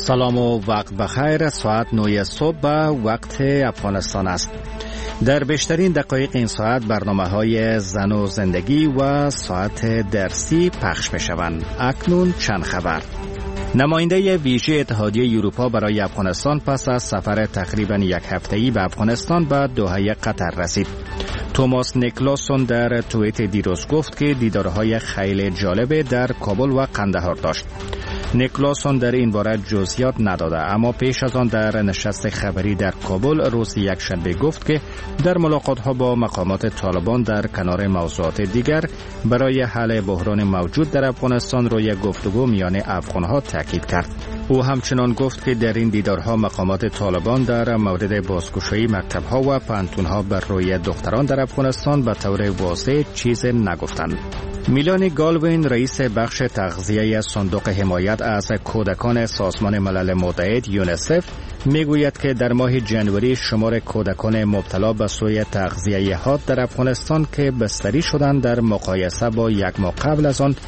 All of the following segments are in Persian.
سلام و وقت بخیر. ساعت 9 صبح وقت افغانستان است. در بیشترین دقایق این ساعت برنامه‌های زن و زندگی و ساعت درسی پخش می‌شوند. اکنون چند خبر. نماینده ویژه اتحادیه اروپا برای افغانستان پس از سفر تقریباً یک هفته‌ای به افغانستان به دوحه قطر رسید. توماس نیکلاسون در توییت دیروز گفت که دیدارهای خیلی جالب در کابل و قندهار داشت. نیکلاسون در این باره جزئیات نداده، اما پیش از آن در نشست خبری در کابل روز یکشنبه گفت که در ملاقات‌ها با مقامات طالبان در کنار موضوعات دیگر برای حل بحران موجود در افغانستان روی گفتگو میان افغان‌ها تاکید کرد. او همچنان گفت که در این دیدارها مقامات طالبان در مورد بازگشایی مکتب‌ها و پانتون‌ها بر روی دختران در افغانستان به طور واضح چیز نگفتند. میلانی گالوین رئیس بخش تغذیه صندوق حمایت از کودکان سازمان ملل متحد یونیسف میگوید که در ماه جنوری شمار کودکان مبتلا به سوء تغذیه حاد در افغانستان که بستری شدند در مقایسه با یک ماه قبل از آن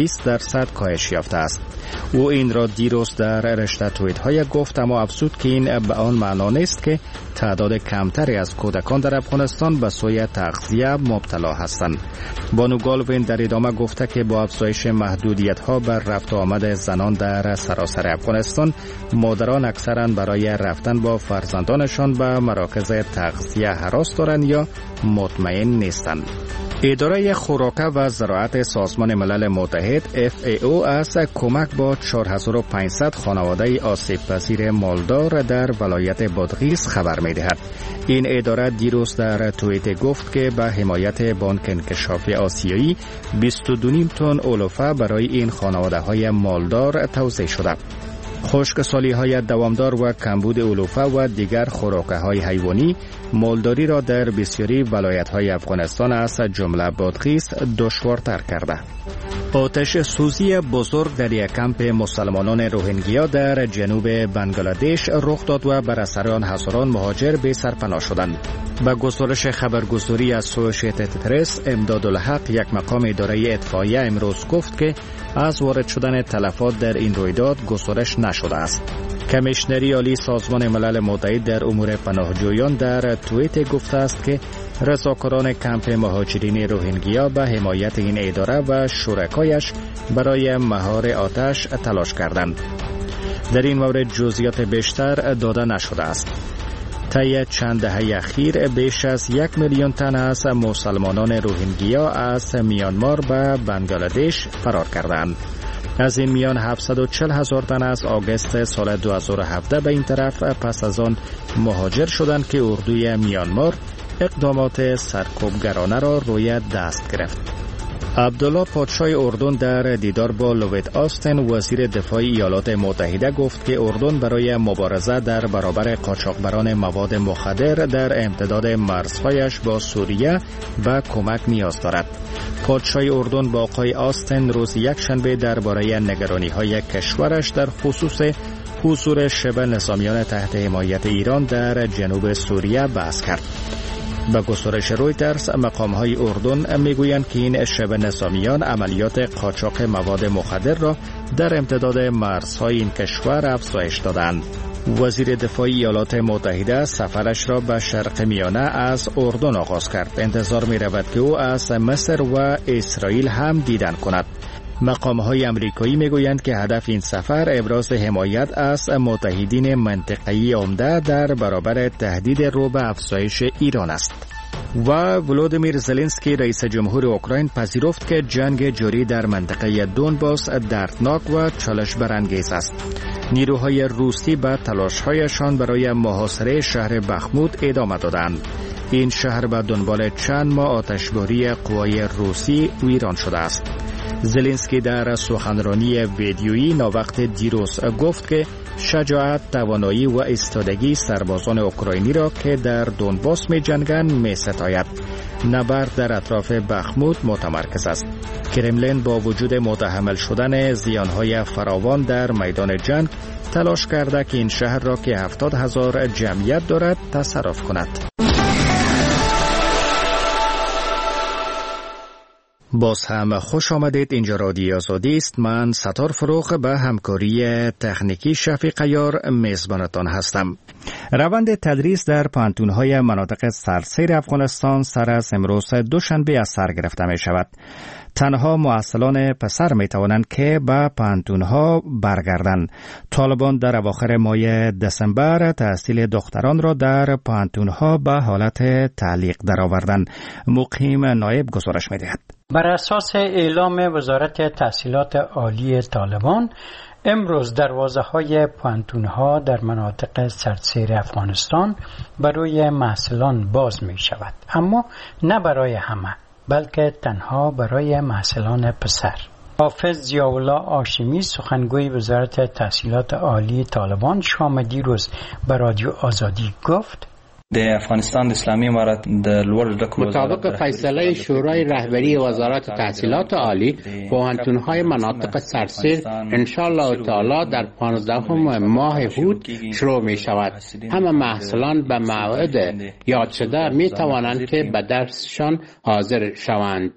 20% کاهش یافته است. او این را دیروز در رشته توییت‌های گفت، اما افزود که این به آن معنا نیست که تعداد کمتری از کودکان در افغانستان به سوء تغذیه مبتلا هستند. بانو گالوین در ادامه گفته که با افزایش محدودیت‌ها بر رفت و آمد زنان در سراسر افغانستان، مادران اکثراً برای رفتن با فرزندانشان به مراکز تغذیه هراس دارند یا مطمئن نیستند. اداره خوراک و زراعت سازمان ملل متحد FAO از کمک با 4500 خانواده آسیب پذیر مالدار در ولایت بادغیس خبر می‌دهد. این اداره دیروز در توییت گفت که به حمایت بانک انکشاف آسیایی 22.5 تن علوفه برای این خانواده‌های مالدار توزیع شده. خشکسالی‌های دوامدار و کمبود علوفه و دیگر خوراک‌های حیوانی مالداری را در بسیاری ولایت‌های افغانستان از جمله بادغیس دشوارتر کرده. آتش سوزی بزرگ در یک کمپ مسلمانان روهینگیا در جنوب بنگلادش رخ داد و بر اثر آن هزاران مهاجر به سرپناه شدند. با گزارش خبرگزاری از اسوشییتد پرس، امدادالحق یک مقام اداره اطفائیه امروز گفت که از وارد شدن تلفات در این رویداد گزارش نشده است. کمیشنری عالی سازمان ملل متحد در امور پناهجویان در توییت گفته است که رضاکاران کمپ مهاجرین روهینگیا به حمایت این اداره و شرکایش برای مهار آتش تلاش کردند. در این مورد جزئیات بیشتر داده نشده است. طی چند دهه اخیر بیش از 1 میلیون تن از مسلمانان روهینگیا از میانمار به بنگلادش فرار کردند. از این میان 740,000 تن از آگوست سال 2017 به این طرف پس از آن مهاجر شدند که اردوی میانمار اقدامات سرکوبگرانه را روی دست گرفت. عبدالله پادشاه اردن در دیدار با لوید آستن وزیر دفاع ایالات متحده گفت که اردن برای مبارزه در برابر قاچاقبران مواد مخدر در امتداد مرزهایش با سوریه به کمک نیاز دارد. پادشاه اردن با آقای آستن روز یکشنبه درباره نگرانی‌های کشورش در خصوص حضور شبه نظامیان تحت حمایت ایران در جنوب سوریه بحث کرد. به گزارش رویترز، مقام‌های اردن میگویند که این شبه نظامیان عملیات قاچاق مواد مخدر را در امتداد مرزهای این کشور افزایش دادند. وزیر دفاع ایالات متحده سفرش را به شرق میانه از اردن آغاز کرد. انتظار می رود که او از مصر و اسرائیل هم دیدن کند. مقام‌های آمریکایی میگویند که هدف این سفر ابراز حمایت از متحدین منطقه‌ای عمده در برابر تهدید رو به افزایش ایران است. و ولودیمیر زلنسکی رئیس جمهور اوکراین پذیرفت که جنگ جاری در منطقه دونباس دردناک و چالش برانگیز است. نیروهای روسی به تلاش‌هایشان برای محاصره شهر بخمود ادامه دادند. این شهر به دنبال چند ماه آتشباری قوای روسی ویران شده است. زلنسکی در سخنرانی ویدیویی ناوقت دیروز گفت که شجاعت، توانایی و ایستادگی سربازان اوکراینی را که در دونباس می جنگند می ستاید. نبرد در اطراف بخمود متمرکز است. کرملین با وجود متحمل شدن زیانهای فراوان در میدان جنگ تلاش کرده که این شهر را که 70,000 جمعیت دارد تصرف کند. باز هم خوش آمدید. اینجا رادیو آزادی است. من ستار فروغ به همکاری تکنیکی شفیق عیار میزبانتان هستم. روند تدریس در پانتون‌های مناطق سرسیر افغانستان سر از امروز دوشنبه از سر گرفته می شود. تنها مؤصلان پسر می توانند که به پانتون‌ها برگردند. طالبان در اواخر ماه دسامبر تحصیل دختران را در پانتون‌ها به حالت تعلیق درآوردند. مقیم نایب گزارش می دهد. بر اساس اعلام وزارت تحصیلات عالی طالبان، امروز دروازه‌های پانتون‌ها در مناطق سرسیر افغانستان برای محصلان باز می شود، اما نه برای همه، بلکه تنها برای محصلان پسر. حافظ ضیاءالله هاشمی، سخنگوی وزارت تحصیلات عالی طالبان، شام دیروز به رادیو آزادی گفت: مطابق فیصله شورای رهبری وزارت تحصیلات عالی، پوهنتون‌های مناطق سرسیر انشاءالله تعالی در 15 ماه هود شروع می شود. همه محصلان به موعد یاد شده می توانند که به درسشان حاضر شوند.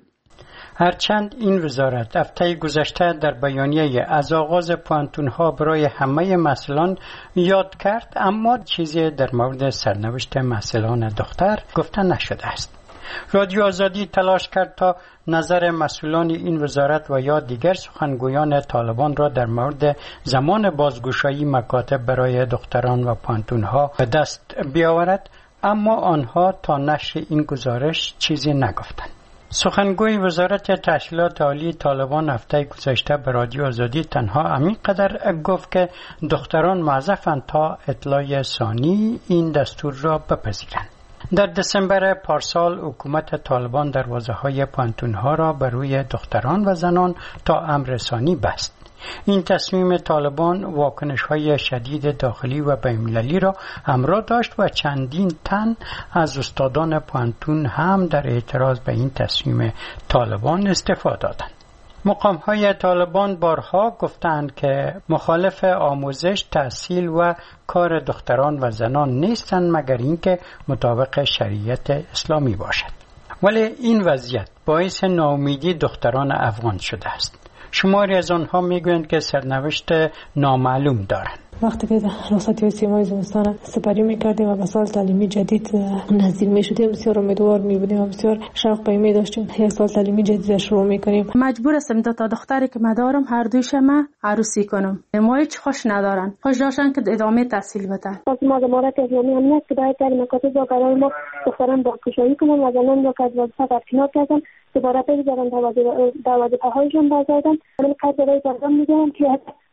هرچند این وزارت هفته گذشته در بیانیه از آغاز پانتون‌ها برای همه محصلان یاد کرد، اما چیزی در مورد سرنوشت محصلان دختر گفته نشده است. رادیو آزادی تلاش کرد تا نظر مسئولان این وزارت و یا دیگر سخنگویان طالبان را در مورد زمان بازگشایی مکاتب برای دختران و پانتون‌ها به دست بیاورد، اما آنها تا نشر این گزارش چیزی نگفتند. سخنگوی وزارت تحصیلات عالی طالبان هفته گذشته به رادیو آزادی تنها همینقدر گفت که دختران معذفند تا اطلاع ثانی این دستور را بپذیرند. در دسامبر پارسال حکومت طالبان دروازه‌های پانتون‌ها را بر روی دختران و زنان تا امر ثانی بست. این تصمیم طالبان واکنش‌های شدید داخلی و بین‌المللی را همراه داشت و چندین تن از استادان پانتون هم در اعتراض به این تصمیم طالبان استعفا دادند. مقام‌های طالبان بارها گفتند که مخالف آموزش، تحصیل و کار دختران و زنان نیستند مگر اینکه مطابق شریعت اسلامی باشد. ولی این وضعیت باعث ناامیدی دختران افغان شده است. شماری از آنها میگویند که سرنوشت نامعلوم دارند. وقتی که رخصتی سیمای زمستان سپری میکردیم و به سال تعلیمی جدید نزدیک میشدیم، بسیار امیدوار میبودیم و بسیار شوق پیمی داشتیم یک سال تعلیمی جدید شروع میکنیم. مجبور هستم دو تا دختری که مدارم هر دویش ما عروسی کنم. ما هیچ خوش ندارن، خوش داشتن که ادامه تحصیل بدن. از ما امارات اسلامی هم نیست که باید در مکاتب و قرار ما دختران بازگشایی کنن و زنان را که از وظیفه برکنار کردن دوباره بگذارن در وظیفه‌هایشان بازگردن. من قدرهای دارم میگم که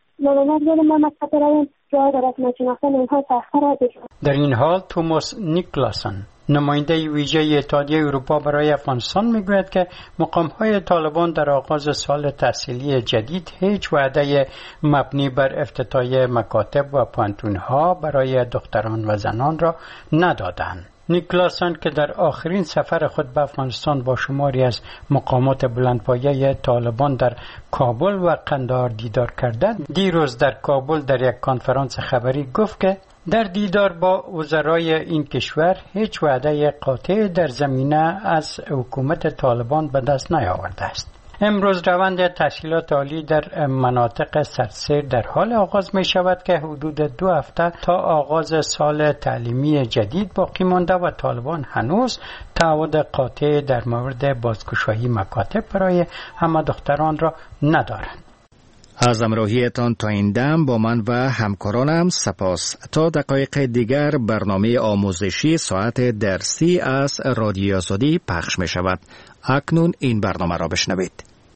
در این حال توماس نیکلاسن، نماینده ویژه اتحادیه اروپا برای افغانستان، میگوید که مقام‌های طالبان در آغاز سال تحصیلی جدید هیچ وعده مبنی بر افتتاح مکاتب و پانتون‌ها برای دختران و زنان را ندادند. نیکلاسن که در آخرین سفر خود به افغانستان با شماری از مقامات بلندپایه طالبان در کابل و قندهار دیدار کرده، دیروز در کابل در یک کنفرانس خبری گفت که در دیدار با وزرای این کشور هیچ وعده قاطع در زمینه از حکومت طالبان به دست نیاورده است. امروز روند تحصیلات عالی در مناطق سرسیر در حال آغاز می شود که حدود 2 هفته تا آغاز سال تعلیمی جدید باقی مانده و طالبان هنوز تعهد قاطع در مورد بازگشایی مکاتب برای همه دختران را ندارند. از همراهیتان تا این دم با من و همکارانم سپاس. تا دقایق دیگر برنامه آموزشی ساعت درسی از رادیو آزادی پخش می شود. اکنون این برنامه را بشنوید.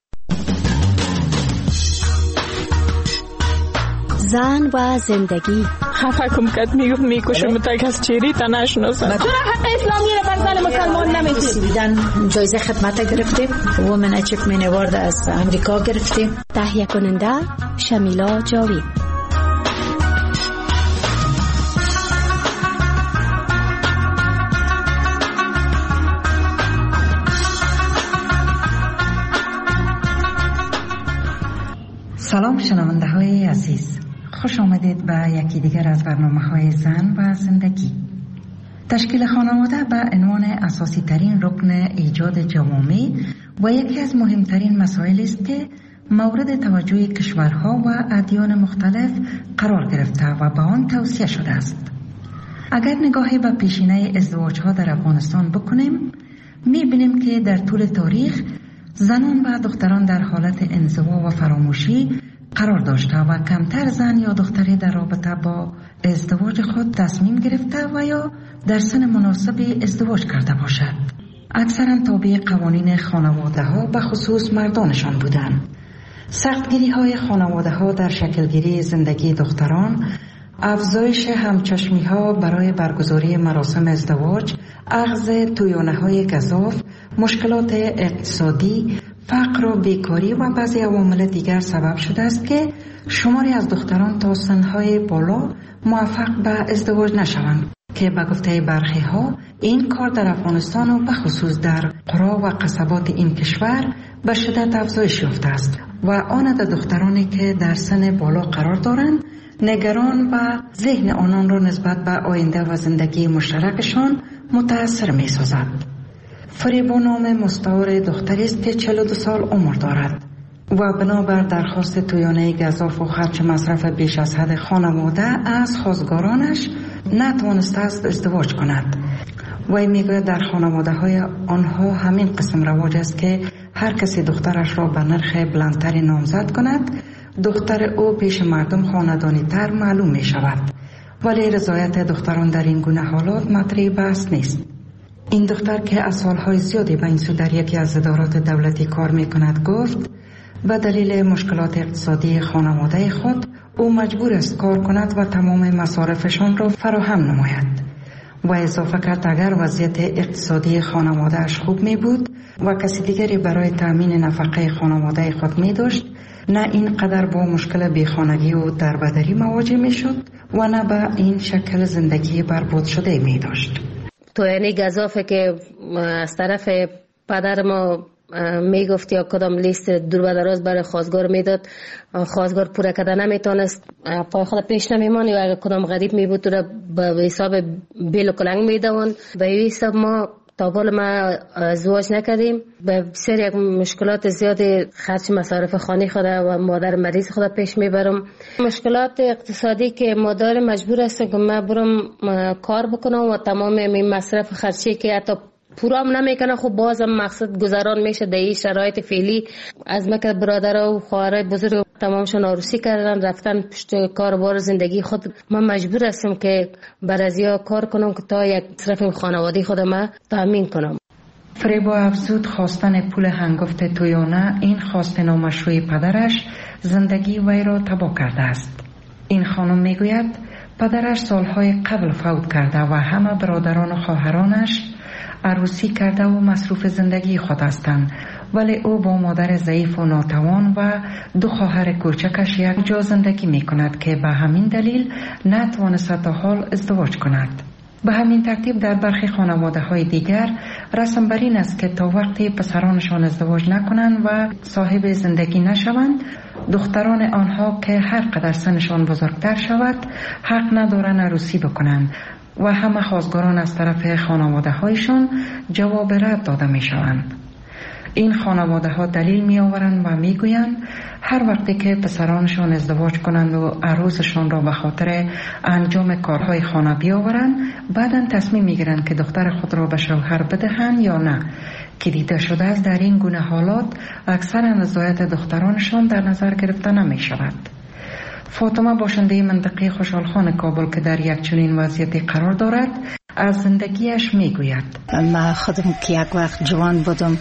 زن و زندگی. حکم کت میکشم تا کس چیری تا نشناسم. چرا حق اسلامی را بر زن مسلمان نمیدید؟ جایزه خدمت گرفتیم. وومن اچیومنت اوارد از امریکا گرفتیم. تهیه کننده شمیلا جاوید. سلام شنونده های عزیز، خوش آمدید به یکی دیگر از برنامه های زن و زندگی. تشکیل خانواده به عنوان اساسی ترین رکن ایجاد جوامع و یکی از مهمترین مسائل است که مورد توجه کشورها و ادیان مختلف قرار گرفته و به آن توصیه شده است. اگر نگاهی به پیشینه ازدواج‌ها در افغانستان بکنیم، می‌بینیم که در طول تاریخ زنان و دختران در حالت انزوا و فراموشی قرار داشته و کمتر زن یا دختری در رابطه با ازدواج خود تصمیم گرفته و یا در سن مناسب ازدواج کرده باشد. اکثرا تابع قوانین خانواده ها به خصوص مردانشان بودند. سختگیری های خانواده ها در شکلگیری زندگی دختران، افزایش همچشمی ها برای برگزاری مراسم ازدواج، اخذ تویانه های گزاف، مشکلات اقتصادی، فقر و بیکاری و بعضی عوامل دیگر سبب شده است که شماری از دختران تا سنهای بالا موفق به ازدواج نشوند که به گفته برخی ها این کار در افغانستان و به خصوص در قرا و قصبات این کشور به شدت افزایش یافته است و آن عدد دخترانی که در سن بالا قرار دارند نگران و ذهن آنان را نسبت به آینده و زندگی مشترکشان متاثر می سازد. فریبا نام مستعار دختری است که 42 سال عمر دارد و بنابر درخواست تویانه گزاف و خرچ مصرف بیش از حد خانواده از خواستگارانش نتوانسته است ازدواج کند. وی میگوید در خانواده های آنها همین قسم رواج است که هر کسی دخترش را به نرخ بلندتری نامزد کند، دختر او پیش مردم خاندانی تر معلوم می شود. ولی رضایت دختران در این گونه حالات مطرح بحث نیست. این دختر که از سالهای زیادی به این سو در یکی از ادارات دولتی کار می کند گفت به دلیل مشکلات اقتصادی خانواده خود او مجبور است کار کند و تمام مصارفشان را فراهم نماید. و اضافه کرد اگر وضعیت اقتصادی خانوادهش خوب می بود و کسی دیگری برای تأمین نفقه خانواده خود می داشت، نه اینقدر با مشکل بیخانگی و دربدری مواجه می شد و نه به این شکل زندگی برباد شده می داشت. تو یعنی گزافه که از طرف پدر ما میگفت یا کدام لیست دور و دراز برای خواستگار میداد، خواستگار پوره کرده نمیتونست، پای خود پیش نمیمان یا اگر کدام غریب میبود تو را به حساب بیل و کلنگ میدون. به این حساب ما تا بالا ما ازدواج نکردیم، به بسیار یک مشکلات زیادی خرچ مصارف خانه خود و مادر مریض خود پیش میبرم. مشکلات اقتصادی که مادر مجبور است که ما برم کار بکنم و تمام این مصرف خرچی که حتی پورا هم نمیکنه، خب بازم مقصد گذران میشه. در این شرایط فعلی از مکه برادر و خواهرای بزرگ تمامشون عروسی کردن رفتن پشت کاربار زندگی خود. من مجبور هستم که بر ازیا کار کنم که تا یک مصرف خانوادگی خود ما تامین کنم. فریبا افزود خواستن پول هنگفت تویانه این خواست نامشروع پدرش زندگی وی را تباه کرده است. این خانم میگوید پدرش سالهای قبل فوت کرده و همه برادران و خواهرانش عروسی کرده و مصروف زندگی خود هستند، ولی او با مادر ضعیف و ناتوان و 2 خواهر کوچکش یک جا زندگی می کند که به همین دلیل نتوانست تا حال ازدواج کند. به همین ترتیب در برخی خانواده های دیگر رسم بر این است که تا وقتی پسرانشان ازدواج نکنند و صاحب زندگی نشوند، دختران آنها که هر قدر سنشان بزرگتر شود حق ندارند عروسی بکنند و همه خواستگاران از طرف خانواده هایشان جواب رد داده می شوند. این خانواده ها دلیل می آورند و می گویند هر وقتی که پسرانشان ازدواج کنند و عروسشان را به خاطر انجام کارهای خانه بیاورند، بعداً تصمیم می گیرند که دختر خود را به شوهر بدهند یا نه، که دیده شده است در این گونه حالات اکثر رضایت دخترانشان در نظر گرفته نمی شود. فاطمه باشنده منطقه خوشحالخان کابل که در یک چنین وضعیتی قرار دارد از زندگیش میگوید من خودم که یک وقت جوان بودم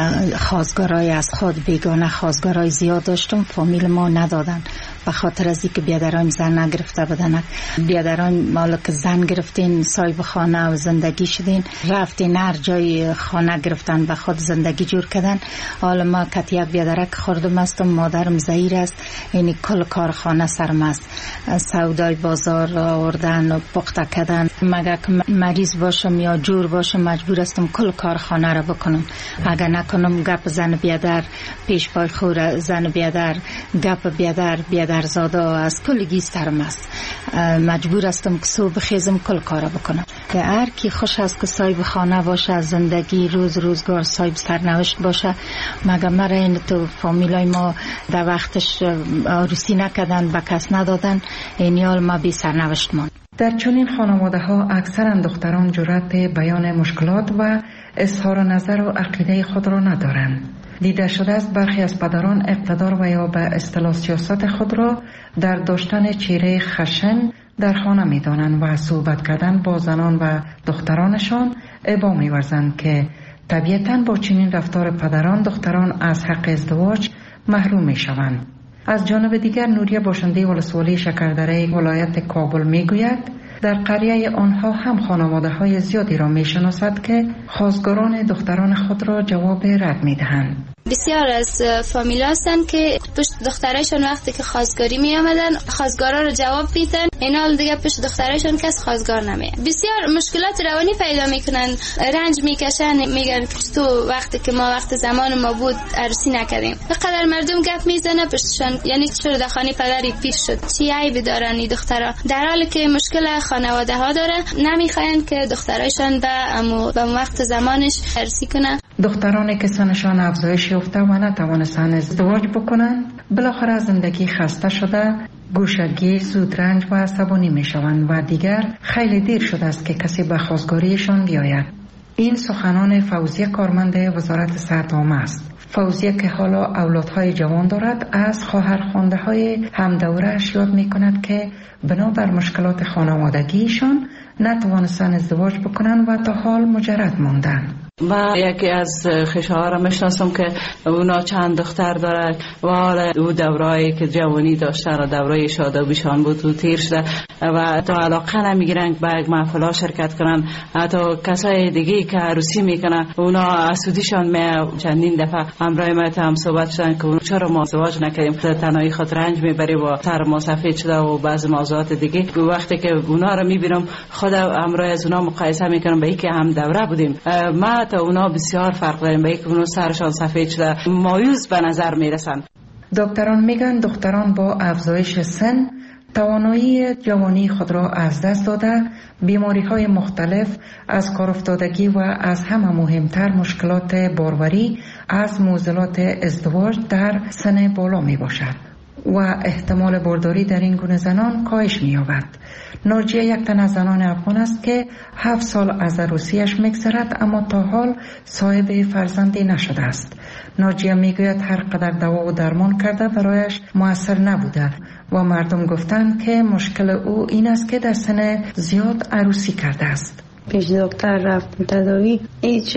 خواستگارای از خود بیگانه خواستگارای زیاد داشتم، فامیل ما ندادن به خاطر از اینکه بیادران زن نگرفته بودن. بیادران مالا که زن گرفتین صاحب خانه و زندگی شدین، رفتین هر جای خانه گرفتن به خود زندگی جور کردن. حالا ما که یک بیادرک خوردم استم، مادرم زهیر است، یعنی کل کار خانه سرم است، سودای بازار آوردن و پخته کردن. مگه مریض باشم یا جور باشم مجبور استم کل کار خانه را بکنم. اگر نکنم گپ زن بیادر پیش پای خور، زن بیادر گپ بیادر پدرزاده از کلگی سرم است. مجبور هستم که صبح بخیزم کل کار بکنم. که هر کی خوش است که صاحب خانه باشه، زندگی روزگار صاحب سرنوشت باشه. مگه مرا این تو فامیلای ما در وقتش عروسی نکردن، به کس ندادن، این حال ما بی سرنوشت ماند. در چنین خانواده ها اکثرا دختران جرأت بیان مشکلات و اظهار نظر و عقیده خود را ندارند. دیده شده است برخی از پدران اقتدار و یا به اصطلاح سیاست خود را در داشتن چهره خشن در خانه می دانند و صحبت کردن با زنان و دخترانشان ابا می ورزند که طبیعتاً با چنین رفتار پدران دختران از حق ازدواج محروم می شوند. از جانب دیگر نوریه باشنده ولسوالی شکردره ولایت کابل می گوید در قریه آنها هم خانواده های زیادی را می شناسد که خواستگاران دختران خود را جواب رد می دهند. بسیار از فامیل هستن که پشت دخترایشون وقتی که خواستگاری می آمدن خواستگارا رو جواب میدن، این حال دیگه پشت دخترایشون کس خواستگار نمیاد. بسیار مشکلات روانی پیدا میکنن، رنج میکشن، میگن که تو وقتی که ما وقت زمان ما بود عروسی نکردیم. بقدر مردم گپ میزنه پشتشون، یعنی چرا در خانه پدری پیر شد، چی عیبی دارن این دخترا، در حالی که مشکل خانواده ها داره، نمیخواین که دخترایشون به وقت زمانش عروسی کنه. دخترانی که سنشان افزایش یافته و نتوانستند ازدواج بکنند بالاخره زندگی خسته شده، گوشه‌گیر، زودرنج و عصبانی میشوند و دیگر خیلی دیر شده است که کسی به خواستگاریشان بیاید. این سخنان فوزیه کارمند وزارت صحت عامه است. فوزیه که حالا اولادهای جوان دارد از خواهرخوانده همدوره‌اش یاد میکند که بنابر مشکلات خانوادگیشان نتوانستند ازدواج بکنند و تا حال مجرد ماندند. ما یکی از خشاها را میشناسم که اونا چند دختر داره و حالا او دورایی که جوانی داشتن و دوره شادابیشان بود و تیر شده و تا علاقه نمیگیرن به یک محفلا شرکت کنن. حتی کسای دیگه که عروسی میکنن اونا اسودیشان می چندین دفعه همراه ما هم صحبت شدن که چرا ما ازدواج نکردیم، تنهایی خود رنج میبری و سر ما سفید شده و بعضی موضوعات دیگه. وقتی که اونا رو میبینم خود همراه از اونا مقایسه میکنم به اینکه هم دوره بودیم، ما تا اونا بسیار فرق داریم، به اینکه اونا سرشان سفید شده مایوس به نظر میرسن. دکتران میگن دختران با افزایش سن توانایی جوانی خود را از دست داده، بیماری‌های مختلف از کار افتادگی و از همه مهمتر مشکلات باروری از معضلات ازدواج در سن بالا می باشد و احتمال بارداری در این گونه زنان کاهش می یابد. ناجیه یک تن از زنان افغان است که 7 سال از عروسیش می‌گذرد اما تا حال صاحب فرزندی نشده است. ناجیه میگوید هر قدر دوا و درمان کرده برایش مؤثر نبوده و مردم گفتند که مشکل او این است که در سن زیاد عروسی کرده است. پیش دکتر رفت تداوی، هیچ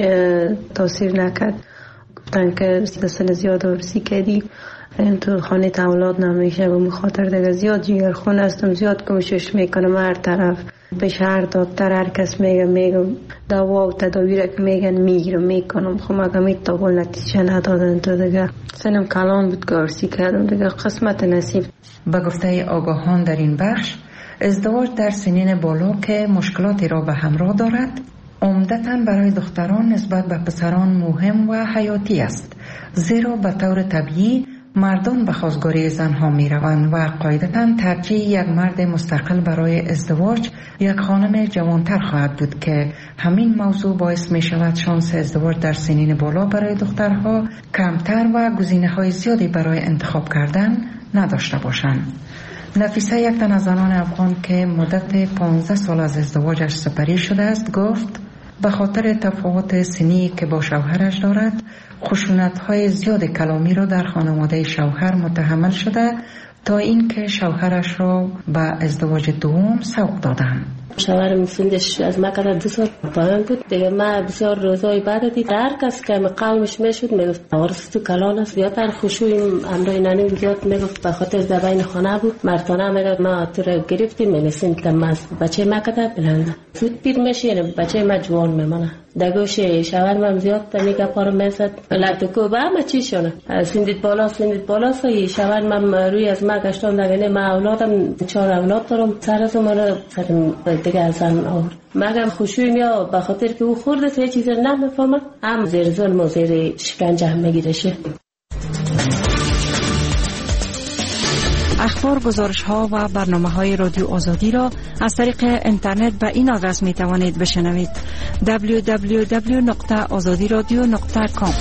تاثیر نکرد. گفتن که در سن زیاد عروسی کردی، این تو خانه اولاد نمیشه و مخاطر دیگه زیاد جیگرخون هستم، زیاد کوشش میکنم هر طرف به شهر دکتر هر کس میگم دوا و تداوی را که میگن میگیرم میکنم، خب مگه میتابل نتیجه ندادن تو دیگه سنم کلان بود که عروسی کردم دیگه قسمت نصیب. به گفته آگاهان در این بخش ازدواج در سنین بالا که مشکلاتی را به همراه دارد عمدتاً برای دختران نسبت به پسران مهم و حیاتی است، زیرا به طور طبیعی مردان به خواستگاری زنها می روند و قاعدتاً ترجیح یک مرد مستقل برای ازدواج یک خانم جوانتر خواهد بود که همین موضوع باعث می شود شانس ازدواج در سنین بالا برای دخترها کمتر و گزینه‌های زیادی برای انتخاب کردن نداشته باشند. نفیسه یک تن از زنان افغان که مدت 15 سال از ازدواجش سپری شده است گفت به خاطر تفاوت سنی که با شوهرش دارد خشونت‌های زیاد کلامی را در خانواده شوهر متحمل شده تا اینکه شوهرش را به ازدواج دوم سوق دادند. شوهرم سنش از ما کدر 2 سال پایین بود دیگه. ما بسیار روزای بعد دید هر کس که قومش میشد میگفت عرس تو کلان است، زیادتر خشوع امرای نانی زیاد میگفت به خاطر زبان خانه بود. مرتانه میگفت ما تو را گرفتیم میرسیم که ما بچه ما کدر بلند زود پیر میشه، یعنی بچه ما جوان میمانه. دگوش شوهرم زیاد تمیگه پارو میزد لطکو با همه چی شونه سندید بالا سایی شوهرم روی از ما گشتان دگنه ما اولادم 4 اولاد دارم سر از من دیگه از زن آورد. مگم خوشویم یا به خاطر که او خورده سه چیز نمیفهمه هم زیر ظلم و زیر شکنجه هم میگیرشه. اخبار، گزارش ها و برنامه های رادیو آزادی را از طریق اینترنت به این آدرس می توانید بشنوید: www.azadiradio.com.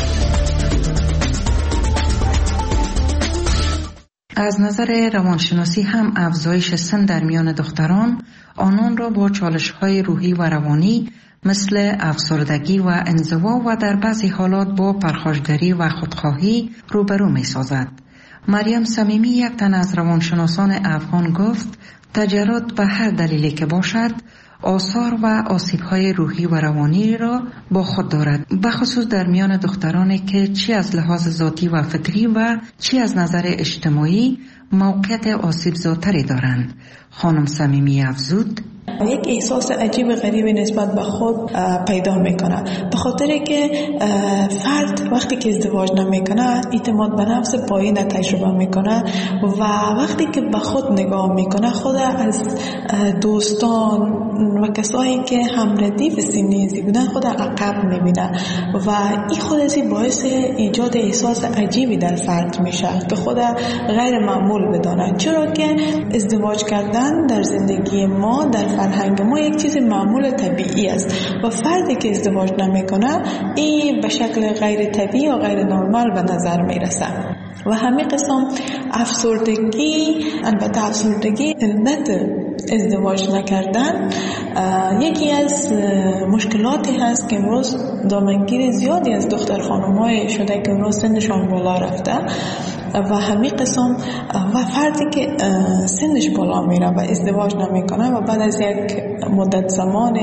از نظر روانشناسی هم افزایش سن در میان دختران آنان را با چالش‌های روحی و روانی مثل افسردگی و انزوا و در بعضی حالات با پرخاشگری و خودخواهی روبرو می‌سازد. مریم صمیمی، یک تن از روانشناسان افغان، گفت تجرد به هر دلیلی که باشد آثار و آسیب‌های روحی و روانی را با خود دارد، بخصوص در میان دخترانی که چی از لحاظ ذاتی و فکری و چی از نظر اجتماعی موقعیت آسیب‌زاتری دارند. خانم صمیمی افزود: یک احساس عجیب و غریبی نسبت به خود پیدا میکنه، به خاطر که فرد وقتی که ازدواج نمیکنه اعتماد به نفس پایین تجربه میکنه و وقتی که به خود نگاه میکنه خود از دوستان و کسایی که همردیف سنی ازی بودن خود عقب میبینه و این خود ازی باعث ایجاد احساس عجیبی در فرد میشه که خود غیر معمول بدانه، چرا که ازدواج کردن در زندگی ما، در فرهنگ ما یک چیز معمول طبیعی است و فردی که ازدواج نمیکنه این به شکل غیر طبیعی و غیر نرمال به نظر میرسه. و همین قسم افسردگی، البته افسردگی علت ازدواج نکردن یکی از مشکلاتی هست که امروز دامنگیر زیادی از دختر خانم‌های شده که امروز سنشان بالا رفته و همین قسم و فردی که سنش بالا میره و ازدواج نمیکنه و بعد از یک مدت زمان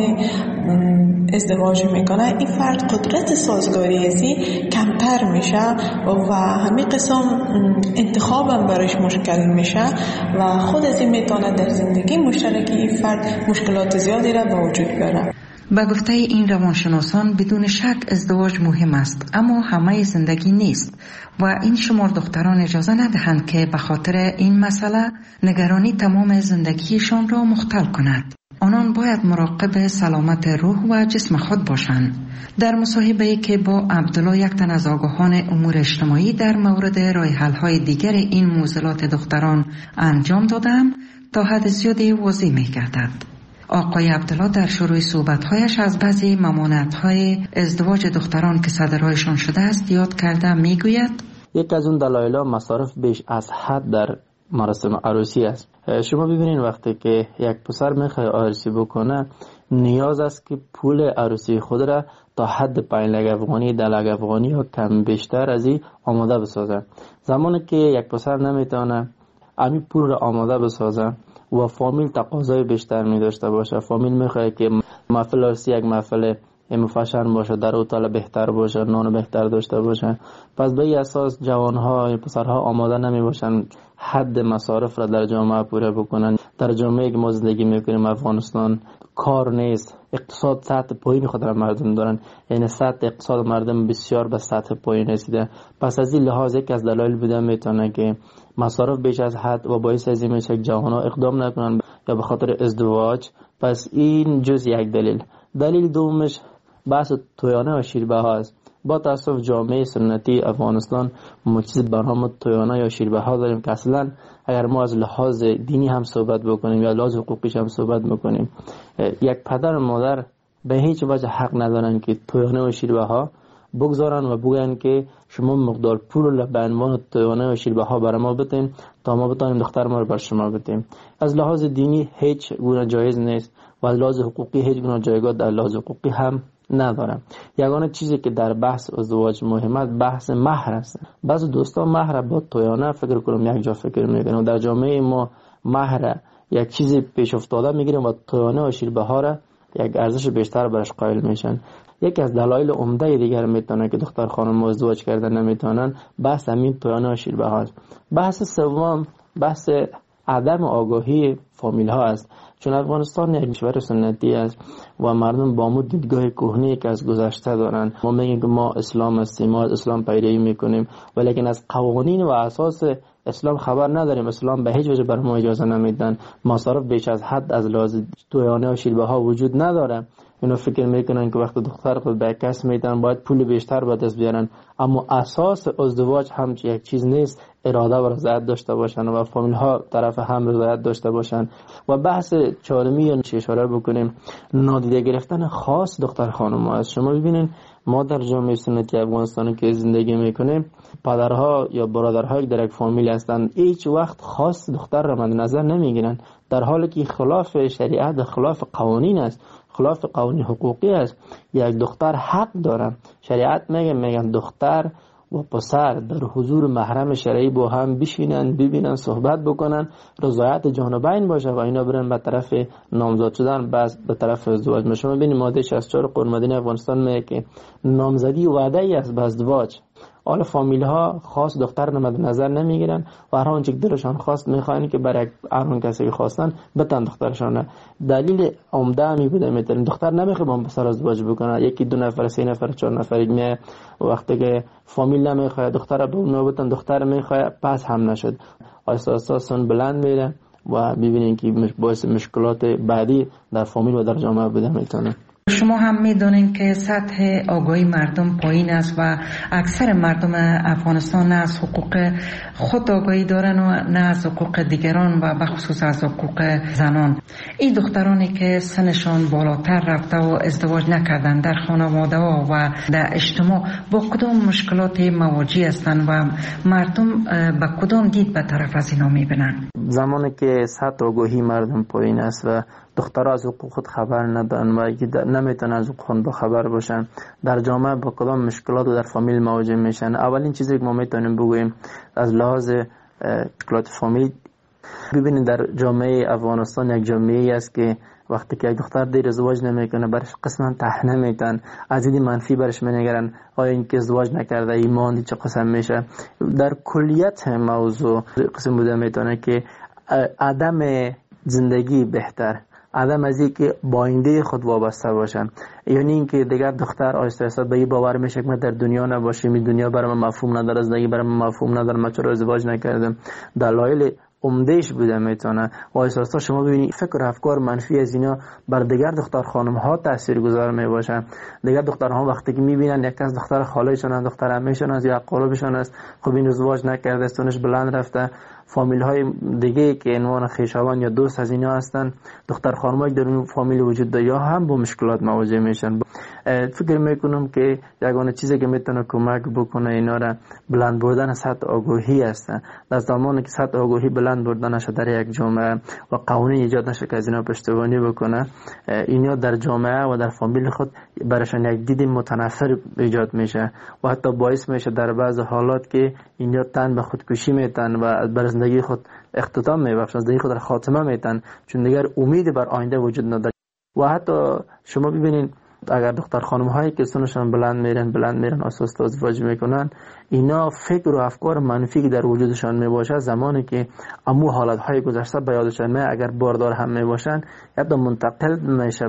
ازدواج میکنه، این فرد قدرت سازگاری ازی کمتر میشه و همین قسم انتخابم برایش مشکل میشه و خود ازی میتونه در زندگی مشترکی این فرد مشکلات زیادی را به وجود بیاره. به گفته این روانشناسان بدون شک ازدواج مهم است، اما همه زندگی نیست و این شمار دختران اجازه ندهند که به خاطر این مسئله نگرانی تمام زندگیشان را مختل کند. آنان باید مراقب سلامت روح و جسم خود باشند. در مصاحبه‌ای که با عبدالله، یک تن از آگاهان امور اجتماعی، در مورد راه حل‌های دیگر این معضلات دختران انجام دادم، تا حد زیادی واضح می‌گردد. آقای عبدالله در شروع صحبت‌هایش از بعضی ممانعت‌های ازدواج دختران که صدرهایشان شده است یاد کرده. میگوید یک از اون دلایل مصارف بیش از حد در مراسم عروسی است. شما ببینید وقتی که یک پسر میخواد عروسی بکنه نیاز است که پول عروسی خود را تا حد 5 لک افغانی، 10 لک افغانی یا کم بیشتر از این آماده بسازه. زمانی که یک پسر نمیتونه همین پول را آماده بسازه و فامیل تقاضای بیشتر می داشته باشه، فامیل میخواد که محفل عروسی یک محفل مفشن باشه، در اتاق بهتر باشه، نان بهتر داشته باشه، پس به این اساس جوانها، پسرها آماده نمی باشن حد مصارف را در جامعه پوره بکنن. در جامعه که ما زندگی میکنیم افغانستان کار نیست، اقتصاد سطح پایین خود را مردم دارن، یعنی سطح اقتصاد مردم بسیار به سطح پایین رسیده. پس از این لحاظ یک از دلایل بوده میتونه که مصارف بیش از حد و باعث از این میشه که جوانها اقدام نکنن یا به خاطر ازدواج. پس این جز یک دلیل. دلیل دومش بحث تویانه و شیربه ها است. با تاسف جامعه سنتی افغانستان ما چیز برنامه تویانه یا شیربه ها داریم که اصلا اگر ما از لحاظ دینی هم صحبت بکنیم یا لحاظ حقوقیش هم صحبت بکنیم، یک پدر و مادر به هیچ وجه حق ندارن که تویانه و شیربه ها بگذارن و بگن که شما مقدار پول را به عنوان تویانه و شیربه ها برای ما بتین تا ما بتونیم دختر ما رو بر شما بدیم. از لحاظ دینی هیچ گونه جایز نیست و از لحاظ حقوقی هیچ گونه جایگاه در لحاظ حقوقی هم ندارم. یگانه چیزی که در بحث ازدواج مهمه بحث مهر است. بعضی دوستان مهر با تویانه فکر کنم یک جا فکر میکنن. در جامعه ما مهر یک چیزی پیش افتاده میگیریم و تویانه و شیربه ها را یک ارزش بیشتر برش قائل میشن. یکی از دلایل عمده دیگر میتونه که دختر خانم ازدواج کردن نمیتونن بحث همین تویانه و شیربه ها است. بحث سوم بحث عدم آگاهی فامیل ها است. چون افغانستان یک کشور سنتی است و مردم با مو دیدگاه کهنه‌ای که از گذشته دارن. ما میگیم که ما اسلام هستیم، ما اسلام پیروی میکنیم، ولیکن از قوانین و اساس اسلام خبر نداریم. اسلام به هیچ وجه بر ما اجازه نمیدن. مصارف بیش از حد از لحاظ تویانه و شیربه ها وجود نداره. اینا فکر میکنن که وقتی دختر خود به کس میدن باید پول بیشتر به دست بیارن، اما اساس ازدواج هم یک چیز نیست. اراده و رضایت داشته باشن و فامیل ها طرف هم رضایت داشته باشن. و بحث چهارمی چه اشاره بکنیم، نادیده گرفتن خاص دختر خانم ها است. شما ببینین ما در جامعه سنتی افغانستان که زندگی میکنیم، پدرها یا برادرها در یک فامیل هستند، هیچ وقت خاص دختر را مد نظر نمیگیرن، در حالی که خلاف شریعت، خلاف قوانین است، خلاف قوانین حقوقی است. یک دختر حق داره. شریعت میگن دختر و پسر در حضور محرم شرعی با هم بشینن، ببینن، صحبت بکنن، رضایت جانبین باشه و اینا برن به طرف نامزد شدن، بعد به طرف ازدواج. شما ببینید ماده 64 قانون مدنی افغانستان میگه که نامزدی وعده ای است به ازدواج. حالا فامیل ها خاص دختر مد نظر نمیگیرن و هر آنچه که دلشان خواست میخواین که برای هر کسی که خواستن بتن دخترشان. دلیل عمده می بوده میتونن دختر نمیخواد با پسر ازدواج بکنه، یکی دو نفر، سه نفر، چهار نفر میه، وقتی که فامیل نمیخواد دختر به اون بتن، دختر میخواد، پس هم نشد، آهسته سن بلند میره و ببینین که باعث مشکلات بعدی در فامیل و در جامعه بوده میتونه. شما هم میدونین که سطح آگاهی مردم پایین است و اکثر مردم افغانستان نه از حقوق خود آگاهی دارن و نه از حقوق دیگران و بخصوص از حقوق زنان. این دخترانی که سنشان بالاتر رفته و ازدواج نکردن در خانواده ها و در اجتماع با کدام مشکلات مواجه هستند و مردم به کدام دید به طرف از اینا میبینن؟ زمانی که سطح آگاهی مردم پایین است و دخترها از حقوق خود خبر ندارن و نمیتونن از حقوق خود خبر باشن، در جامعه با کدام مشکلات و در فامیل مواجه میشن. اولین چیزی که ما میتونیم بگوییم از لحاظ مشکلات فامیل، ببینید در جامعه افغانستان یک جامعه است که وقتی که یک دختر دیر ازدواج نمیکنه برش قسما طحنه میتن، از دید منفی برش مینگرن، آیا این که ازدواج نکرده ایمان چه قسم میشه. در کلیت موضوع قسم بوده میتونه که عدم زندگی بهتر، عدم از این که با آینده خود وابسته باشن، یعنی اینکه دیگر دختر آهسته آهسته به این باور میشه که من در دنیا نباشم، این دنیا برام مفهوم نداره، زندگی برام مفهوم نداره، من چرا ازدواج نکردم. دلایل عمدهش بوده میتونه و احساسات شما ببینید فکر و افکار منفی از اینا بر دیگر دختر خانم ها تاثیرگذار میباشن. دیگر دخترها وقتی که میبینن یک از دختر خاله‌شون، دختر عمه‌شون از یا قربشون است، خب این ازدواج نکرده، سنش بلند رفته، فامیل های دیگه که عنوان خویشاوند یا دوست از اینا هستن، دختر خانمایی در اون فامیل وجود داره، یا هم با مشکلات مواجه میشن. فکر میکنم که یگانه چیزی که میتونه کمک بکنه اینا را بلند بردن سطح آگاهی است. در زمانی که سطح آگاهی بلند بردن نشه در یک جامعه و قوانین ایجاد نشه که از اینا پشتیبانی بکنه، اینا در جامعه و در فامیل خود براشون یک دید متنفر ایجاد میشه و حتی باعث میشه در بعض حالات که اینا تن به خودکشی میتن و بر زندگی خود اختتام میبخشن، زندگی خود را خاتمه میتن، چون دیگر امید بر آینده وجود نداره. و حتی شما ببینین اگر دختر خانم هایی که سنشان بلند میرن اساس ازدواج میکنن، اینا فکر و افکار منفی که در وجودشان میباشه، زمانی که امو حالت های گذشته به یادشان میاد، اگر باردار هم میباشن، حتی منتقل میشه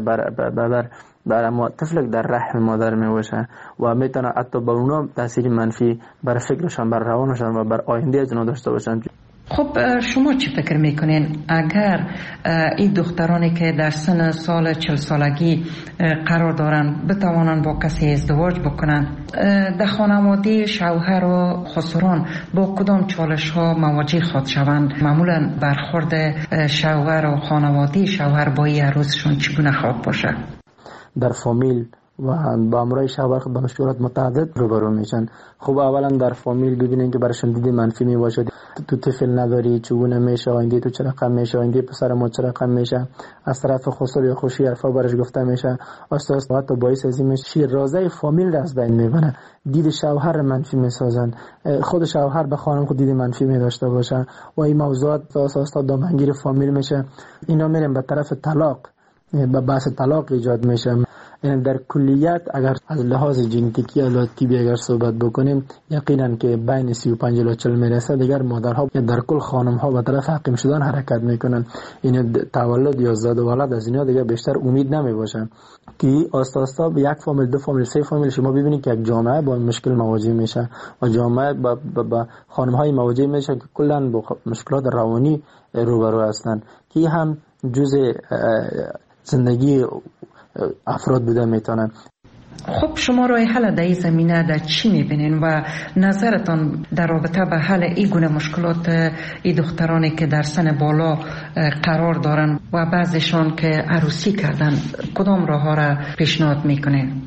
بر طفل در رحم مادر میباشه و میتونه حتی به اونا تاثیر منفی بر فکرشان، بر روانشان و بر آینده از اونا داشته باشن. خب شما چی فکر میکنین اگر این دخترانی که در سن سال 40 سالگی قرار دارن بتوانن با کسی ازدواج بکنن، در خانواده شوهر و خسران با کدام چالش ها مواجه خواهد شوند؟ معمولا برخورد شوهر و خانواده شوهر با این عروسشون چگونه خواهد باشه؟ در فامیل و با امرای شوهر با مشکلات متعدد روبرو میشن. خب اولا در فامیل ببینین که براشون دید منفی میباشه، تو طفل نداری چگونه میشه، آینده تو چه رقم میشه، آینده پسر ما چه رقم میشه، از طرف خسر یا خوشی حرفا برش گفته میشه، اساس حتی باعث از این میشه رازه فامیل را از بین میبره، دید شوهر منفی میسازن، خود شوهر به خانم خود دید منفی میداشته باشه و این موضوعات اساس تا دامنگیر فامیل میشه. اینا میرن به طرف طلاق، به بحث طلاق ایجاد میشه. یعنی در کلیت اگر از لحاظ ژنتیکی یا طبی اگر صحبت بکنیم، یقینا که بین 35 الی 40 میرسه دیگر مادرها در کل خانم‌ها به طرف حقیم شدن حرکت میکنن. این تولد یا زاد و ولد از اینا دیگه بیشتر امید نمیباشن که آستا آستا به یک فامیل، دو فامیل، سه فامیل شما ببینید که یک جامعه با مشکل مواجه میشه و جامعه با خانم‌های مواجه میشه که کلا با مشکلات روانی روبرو هستن که هم جزء زندگی افراد بوده میتونن. خب شما راه حل در این زمینه در چی میبینین و نظرتان در رابطه به حل این گونه مشکلات این دخترانی که در سن بالا قرار دارن و بعضیشان که عروسی کردن کدام راه ها را پیشنهاد میکنین؟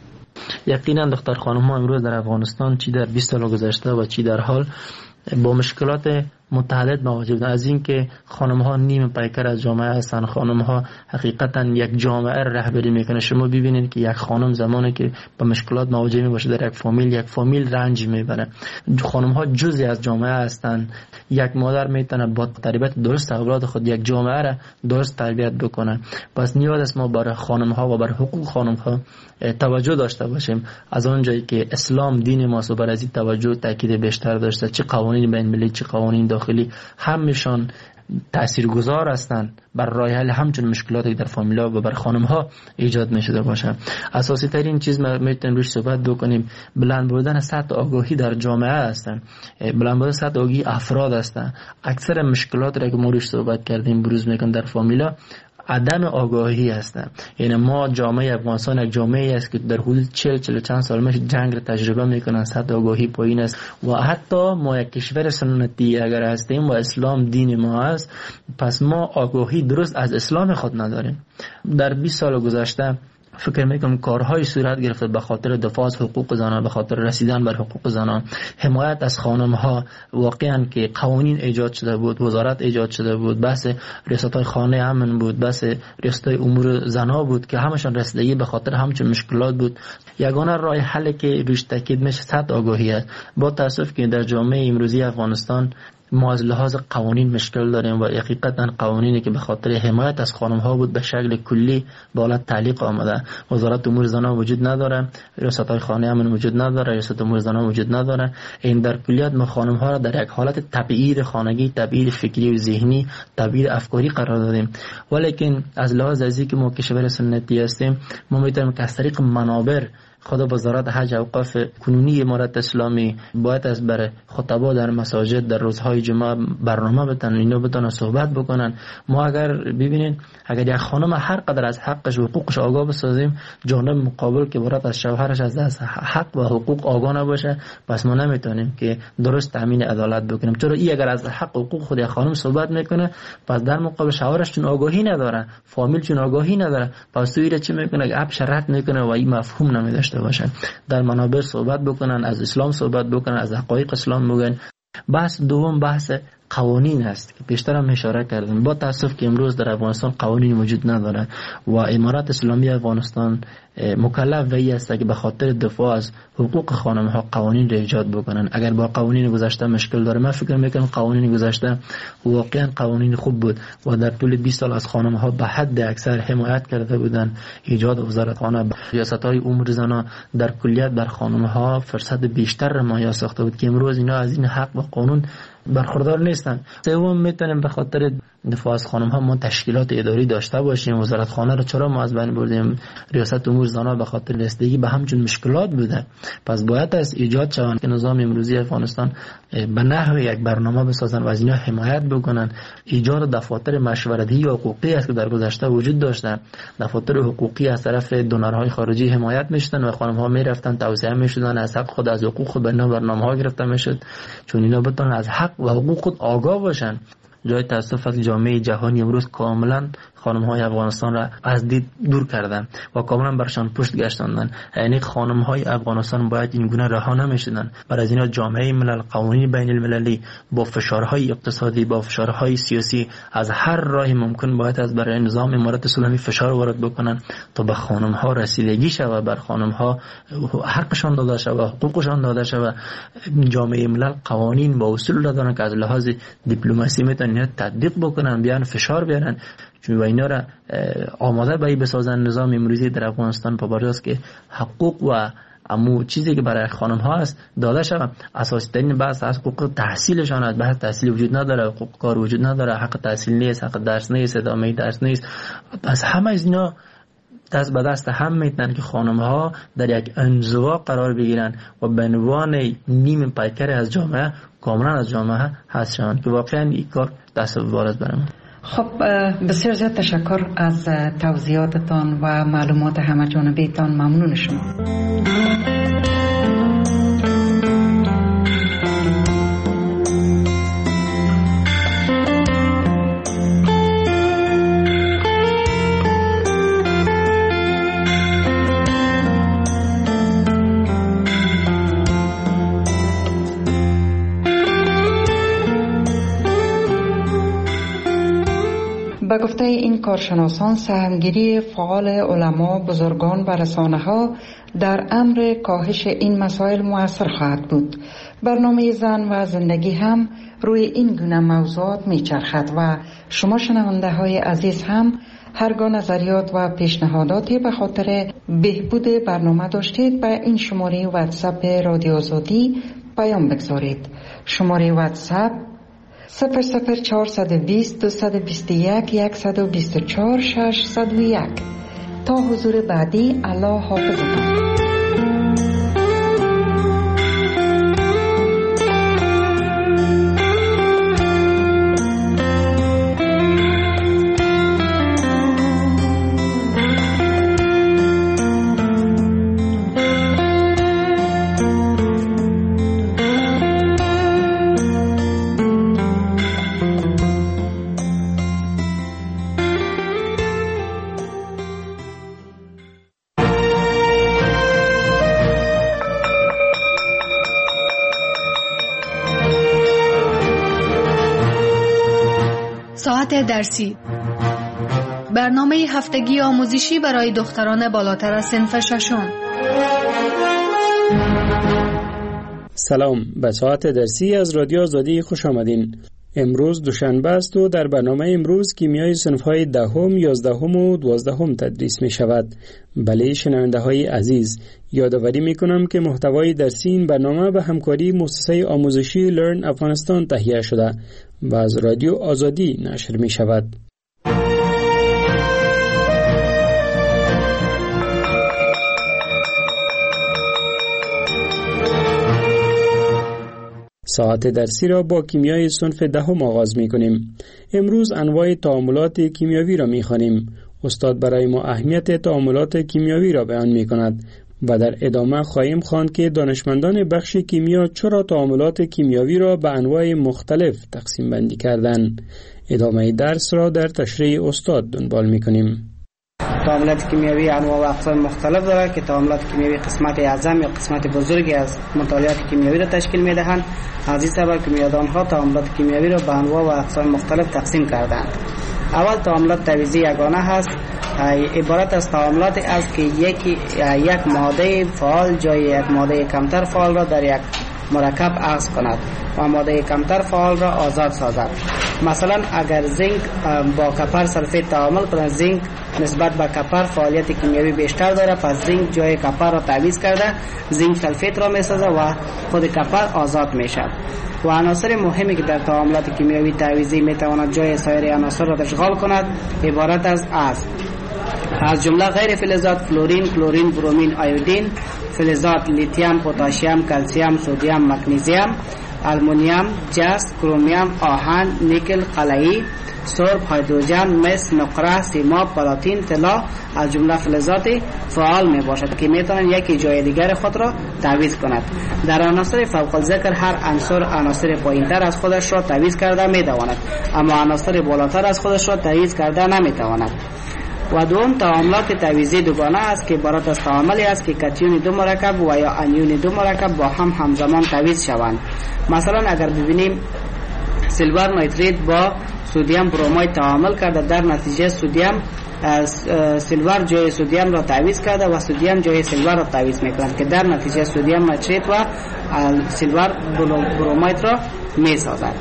یقینا دختر خانم ها امروز در افغانستان چی در 20 سال گذشته و چی در حال با مشکلات متعدد مواجه بودن. از این که خانم ها نیم پیکر از جامعه هستن، خانم ها حقیقتا یک جامعه رهبری میکنه. شما ببینید که یک خانم زمانی که با مشکلات مواجه میباشه در یک فامیل رنج میبره. خانم ها جزئی از جامعه هستن. یک مادر میتونه با تربیت درست اولاد خود یک جامعه را درست تربیت بکنه. پس نیاز است ما برای خانم ها و برای حقوق خانم ها توجه داشته باشیم. از اونجایی که اسلام دین ماست و بر از این توجه تاکید بیشتر داشته، چه قوانین بین المللی چه قوانین داخلی همشان تاثیرگذار هستند بر راه حل همچون مشکلاتی در فامیلا و بر خانم ها ایجاد میشده باشه. اساسی ترین چیز ما میتونیم روش صحبت بکنیم بلند بودن سطح آگاهی در جامعه هستن، بلند بودن سطح آگاهی افراد هستن. اکثر مشکلات را که ما روش صحبت کردیم بروز میکنن در فامیلا عدم آگاهی هستند. یعنی ما جامعه افغانستان یک جامعه است که در حدود 40 چند سال میشه جنگ را تجربه میکنن، سطح آگاهی پایین است و حتی ما یک کشور سنتی اگر هستیم و اسلام دین ما است، پس ما آگاهی درست از اسلام خود نداریم. در 20 سال گذشته فکر میکنم کارهای صورت گرفته به خاطر دفاع از حقوق زنان، به خاطر رسیدن بر حقوق زنان، حمایت از خانم ها. واقعا که قوانین ایجاد شده بود، وزارت ایجاد شده بود، بحث ریاست‌های خانه امن بود، بحث ریاست‌های امور زنا بود که همشان رسیدگی به خاطر همچین مشکلات بود. یگانه راه حل که روش تاکید میشه سطح آگاهی است. با تاسف که در جامعه امروزی افغانستان ما از لحاظ قوانین مشکل داریم و حقیقتا قوانینی که به خاطر حمایت از خانم ها بود به شکل کلی به حالت تعلیق آمده. وزارت امور زنان وجود نداره، ریاست‌های خانه امن وجود نداره، ریاست امور زنان وجود نداره. این در کلیت ما خانم ها را در یک حالت تبعید خانگی، تبعید فکری و ذهنی، تبعید افکاری قرار دادیم. ولیکن از لحاظ ازی که ما کشور سنتی هستیم ما میتونیم که از طریق منابر خود وزارت حج اوقاف کنونی امارت اسلامی باید از بر خطبا در مساجد در روزهای جمعه برنامه بتن، اینا بتونن صحبت بکنن. ما اگر ببینین اگر یک خانم هر قدر از حقش و حقوقش آگاه بسازیم، جانب مقابل که برات از شوهرش از حق و حقوق آگاه نباشه، پس ما نمیتونیم که درست تامین عدالت بکنیم. چرا این اگر از حق و حقوق خود یک خانم صحبت میکنه، پس در مقابل شوهرش چون آگاهی نداره، فامیل چون آگاهی نداره، پس تو چی میکنه؟ اپ شرط میکنه و این مفهوم نمیداشته باشه. در منابر صحبت بکنن، از اسلام صحبت بکنن، از حقایق اسلام بگن. بحث دوم بحث قوانین است که پیشتر هم اشاره کردم. با تاسف که امروز در افغانستان قوانین وجود نداره و امارت اسلامی افغانستان مکلف وی است که به خاطر دفاع از حقوق خانم ها قوانین را ایجاد بکنن. اگر با قوانین گذشته مشکل داره، من فکر میکنم قوانین گذشته واقعا قوانین خوب بود و در طول 20 سال از خانم ها به حد اکثر حمایت کرده بودن. ایجاد وزارتخانه، ریاست‌های امور زنان در کلیت بر خانم ها فرصت بیشتر را مهیا ساخته بود که امروز اینا از این حق و قانون برخوردار نیستن. سوم میتونیم به خاطر دفاع از خانم ها ما تشکیلات اداری داشته باشیم. وزارت خانه رو چرا ما از بین بردیم؟ ریاست امور زنان به خاطر رسیدگی به همچون مشکلات بوده. پس باید از ایجاد شوند که نظام امروزی افغانستان به نحو یک برنامه بسازن و از اینا حمایت بکنن. ایجاد دفاتر مشورتی حقوقی است که در گذشته وجود داشته. دفاتر حقوقی از طرف دونرهای خارجی حمایت میشدن و خانم ها میرفتن توسعه میشدن، از حق خود از حقوق خود بنا برنامه‌ها گرفته میشد چون اینا بتونن از حق و حقوق خود آگاه باشن. جای تاسف است جامعه جهانی امروز کاملا خانم های افغانستان را از دید دور کردن و کاملا برشان پشت گشتاندن. یعنی خانم های افغانستان باید این گونه رها نمیشدن. برای از اینا جامعه ملل، قوانین بین المللی با فشارهای اقتصادی، با فشارهای سیاسی از هر راهی ممکن باید از برای نظام امارت اسلامی فشار وارد بکنن تا به خانم ها رسیدگی شود، بر خانم ها حقشان داده شود، حقوقشان داده شود. جامعه ملل قوانین با اصول دارن که از لحاظ دیپلماسی میتونن تطبیق بکنن، بیان فشار بیارن چون و اینا را آماده به بسازن. نظام امروزی در افغانستان پابرجاست که حقوق و امو چیزی که برای خانم ها است داده شود. اساسی ترین بحث از حقوق تحصیلشان است. بحث تحصیل وجود نداره، حقوق کار وجود نداره، حق تحصیل نیست، حق درس نیست، ادامه درس نیست. پس همه از اینا دست به دست هم میتونن که خانم ها در یک انزوا قرار بگیرن و به عنوان نیم پیکر از جامعه کاملا از جامعه هست شوند که واقعا این کار تصور است برام. خب بسیار زیاد تشکر از توضیحاتتان و معلومات همه جانبیتان. ممنون شما. به گفته این کارشناسان سهمگیری فعال علما، بزرگان و رسانه‌ها در امر کاهش این مسائل مؤثر خواهد بود. برنامه زن و زندگی هم روی این گونه موضوعات میچرخد و شما شنونده های عزیز هم هرگاه نظریات و پیشنهاداتی به خاطر بهبود برنامه داشتید به این شماره واتساپ رادیو آزادی پیام بگذارید. شماره واتساپ 00420 221 124 601. تا حضور بعدی، الله حافظتان. ساعت درسی، برنامه هفتگی آموزشی برای دختران بالاتر از صنف ششم. سلام، به ساعت درسی از رادیو آزادی خوش آمدین. امروز دوشنبه است و در برنامه امروز کیمیای صنف‌های دهم، 11 و 12 تدریس می شود. بله شنونده های عزیز، یادآوری می کنم که محتوای درسی این برنامه به همکاری مؤسسه آموزشی لرن افغانستان تهیه شده و از رادیو آزادی نشر می شود. ساعت درسی را با کیمیای صنف دهم آغاز می کنیم. امروز انواع تعاملات کیمیاوی را می خوانیم. استاد برای ما اهمیت تعاملات کیمیاوی را بیان می کند و در ادامه خواهیم خواند که دانشمندان بخش کیمیا چرا تعاملات کیمیاوی را به انواع مختلف تقسیم بندی کردند. ادامه درس را در تشریح استاد دنبال می کنیم. تعاملات کیمیاوی انواع و اقسام مختلف دارد که تعاملات کیمیاوی قسمت اعظم یا قسمت بزرگی از مطالعات کیمیاوی را تشکیل می‌دهند. از این سبب کیمیادان‌ها تعاملات کیمیاوی را به انواع و اقسام مختلف تقسیم کردند. اول تعاملات تعویضی یگانه هست، عبارت از تعاملات است که یک ماده فعال جای یک ماده کمتر فعال را در یک مرکب عوض کند و ماده کمتر فعال را آزاد سازد. مثلا اگر زینک با کپر سلفیت تعامل کند، زینک نسبت به کپر فعالیت کیمیاوی بیشتر داره، پس زینک جای کپر را تعویض کرده زینک سلفیت را میسازه و خود کپر آزاد میشه. و عناصر مهمی که در تعاملات کیمیاوی تعویضی میتواند جای سایر عناصر را اشغال کند عبارت از جمله غیر فلزات فلورین، کلورین، برومین، آیودین، فلزات لیتیوم، پتاسیم، کلسیم، سدیم، مگنیزیم، آلومینیوم، جست، کرومیوم، آهن، نیکل، قلعی، سرب، هیدروژن، مس، نقره، سیما، پلاتین، طلا از جمله فلزات فعال می باشد که می توانند یکی جای دیگر خود را تعویض کند. در عناصر فوق الذکر هر عنصر پایینتر از خودش را تعویض کرده می تواند، اما عناصر بالاتر از خودش را تعویض کرده نمی تواند. و دوم تعاملات تعویضی دوگانه است که عبارت از تعاملی است که کاتیون دو مرکب و یا انیون دو مرکب با هم همزمان تعویض شوند. مثلا اگر ببینیم سیلور نیتریت با سدیم برومید تعامل کرده، در نتیجه سیلور جای سدیم را تعویض کرده و سدیم جای سیلور را تعویض میکنند که در نتیجه سدیم نیتریت و سیلور برومید را میسازند.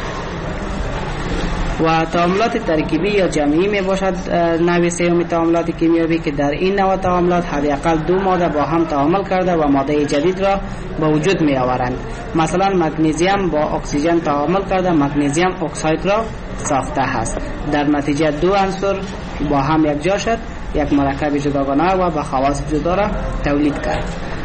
و تعاملات ترکیبی یا جمعی می باشد نوع سوم تعاملات کیمیاوی که در این نوع تعاملات حداقل دو ماده با هم تعامل کرده و ماده جدید را به وجود می آورند. مثلا مگنیزیم با اکسیژن تعامل کرده مگنیزیم اکساید را ساخته است. در نتیجه دو عنصر با هم یک جا شد، یک مرکب جداگانه و با خواص جدا را تولید کرد.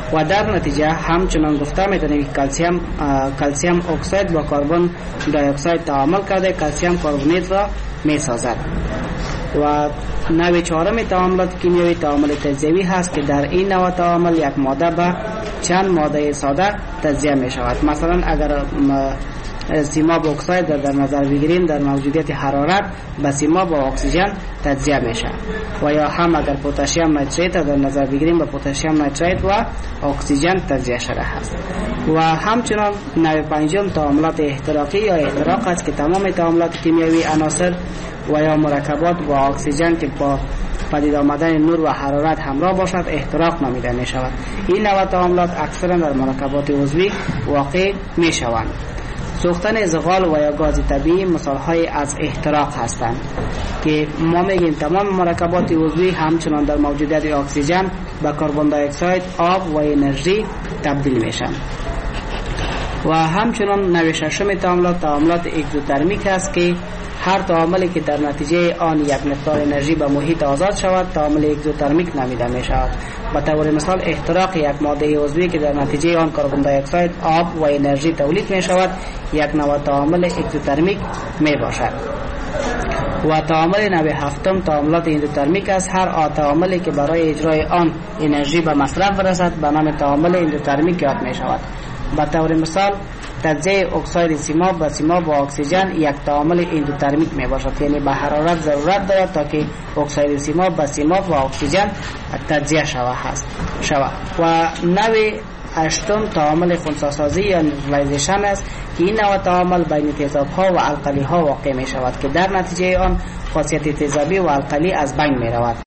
و در نتیجه همچنان گفته میتونیم که کلسیم اکساید با کربن دی اکساید تعامل کرده کلسیم کربونیت را میسازد. و نوع چهارم تعاملات کیمیایی تعامل تجزیوی هست که در این نوع تعامل یک ماده به چند ماده ساده تجزیه می شود. مثلا اگر سیماب اکساید در نظر بگیریم در موجودیت حرارت به سیماب و اکسیژن تجزیه میشه و یا هم اگر پتاسیم نیتریت در نظر بگیریم به پتاسیم نیتریت و اکسیژن تجزیه شده است. و همچنان نوع پنجم تعاملات احتراقی یا احتراق است که تمام تعاملات کیمیایی عناصر و یا مرکبات با اکسیژن که با پدید آمدن نور و حرارت همراه باشد احتراق نامیده می شود. این نوع تعاملات اکثرا در مرکبات عضوی واقع می شوند. سوختن زغال و یا گاز طبیعی مثالهای از احتراق هستند که ما میگیم تمام مرکبات عضوی همچنان در موجودیت اکسیژن به کربن دی اکساید، آب و انرژی تبدیل میشن. و همچنان نوع ششم تعاملات اگزوترمیک است که هر تعاملی که در نتیجه آن یک مقدار انرژی به محیط آزاد شود تعامل اگزوترمیک نامیده می شود. به طور مثال احتراق یک ماده عضوی که در نتیجه آن کربن دی اکساید، آب و انرژی تولید می شود یک نوع تعامل اگزوترمیک می باشد. و تعامل نوع هفتم تعاملات اندوترمیک است. هر تعاملی که برای اجرای آن انرژی به مصرف برسد به نام تعامل اندوترمیک یاد می شود. به طور مثال تجزیه اکساید سیماب به سیماب و اکسیژن یک تعامل اندوترمیک می باشد، یعنی به حرارت ضرورت دارد تا که اکساید سیماب به سیماب و اکسیژن تجزیه شود. و نوع هشتم تعامل خنثی‌سازی یا نیوترالایزیشن است که این نوع تعامل بین تیزاب‌ها و القلی‌ها واقع می شود که در نتیجه آن خاصیت تیزابی و القلی از بین می رود.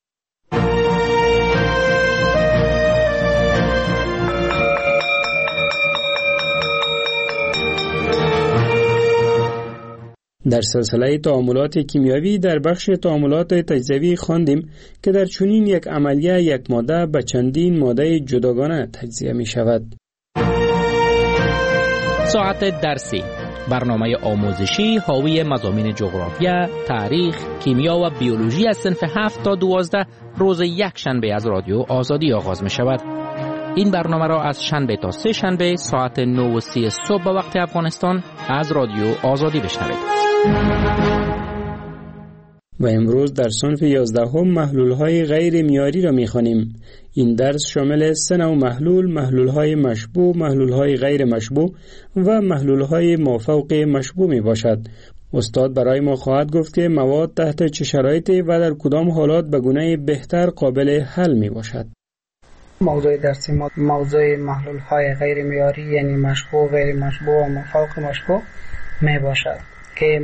در سلسله تعاملات کیمیایی در بخش تعاملات تجزیوی خواندیم که در چنین یک عملیه یک ماده به چندین ماده جداگانه تجزیه می شود. ساعت درسی، برنامه آموزشی حاوی مضامین جغرافیا، تاریخ، کیمیا و بیولوژی از صنف 7 تا 12 روز یک شنبه از رادیو آزادی آغاز می شود. این برنامه را از شنبه تا سه شنبه ساعت 9:30 صبح به وقت افغانستان از رادیو آزادی بشنوید. و امروز در صنف 11 محلول‌های غیر معیاری را می‌خوانیم. این درس شامل 3 نوع محلول‌های مشبوع، محلول‌های غیر مشبوع و محلول‌های مافوق مشبوع میباشد. استاد برای ما خواهد گفت که مواد تحت چه شرایطی و در کدام حالات به گونه بهتر قابل حل میباشد. موضوع درسی ما موضوع محلول‌های غیر معیاری یعنی مشبوع، غیر مشبوع و مافوق مشبوع میباشد که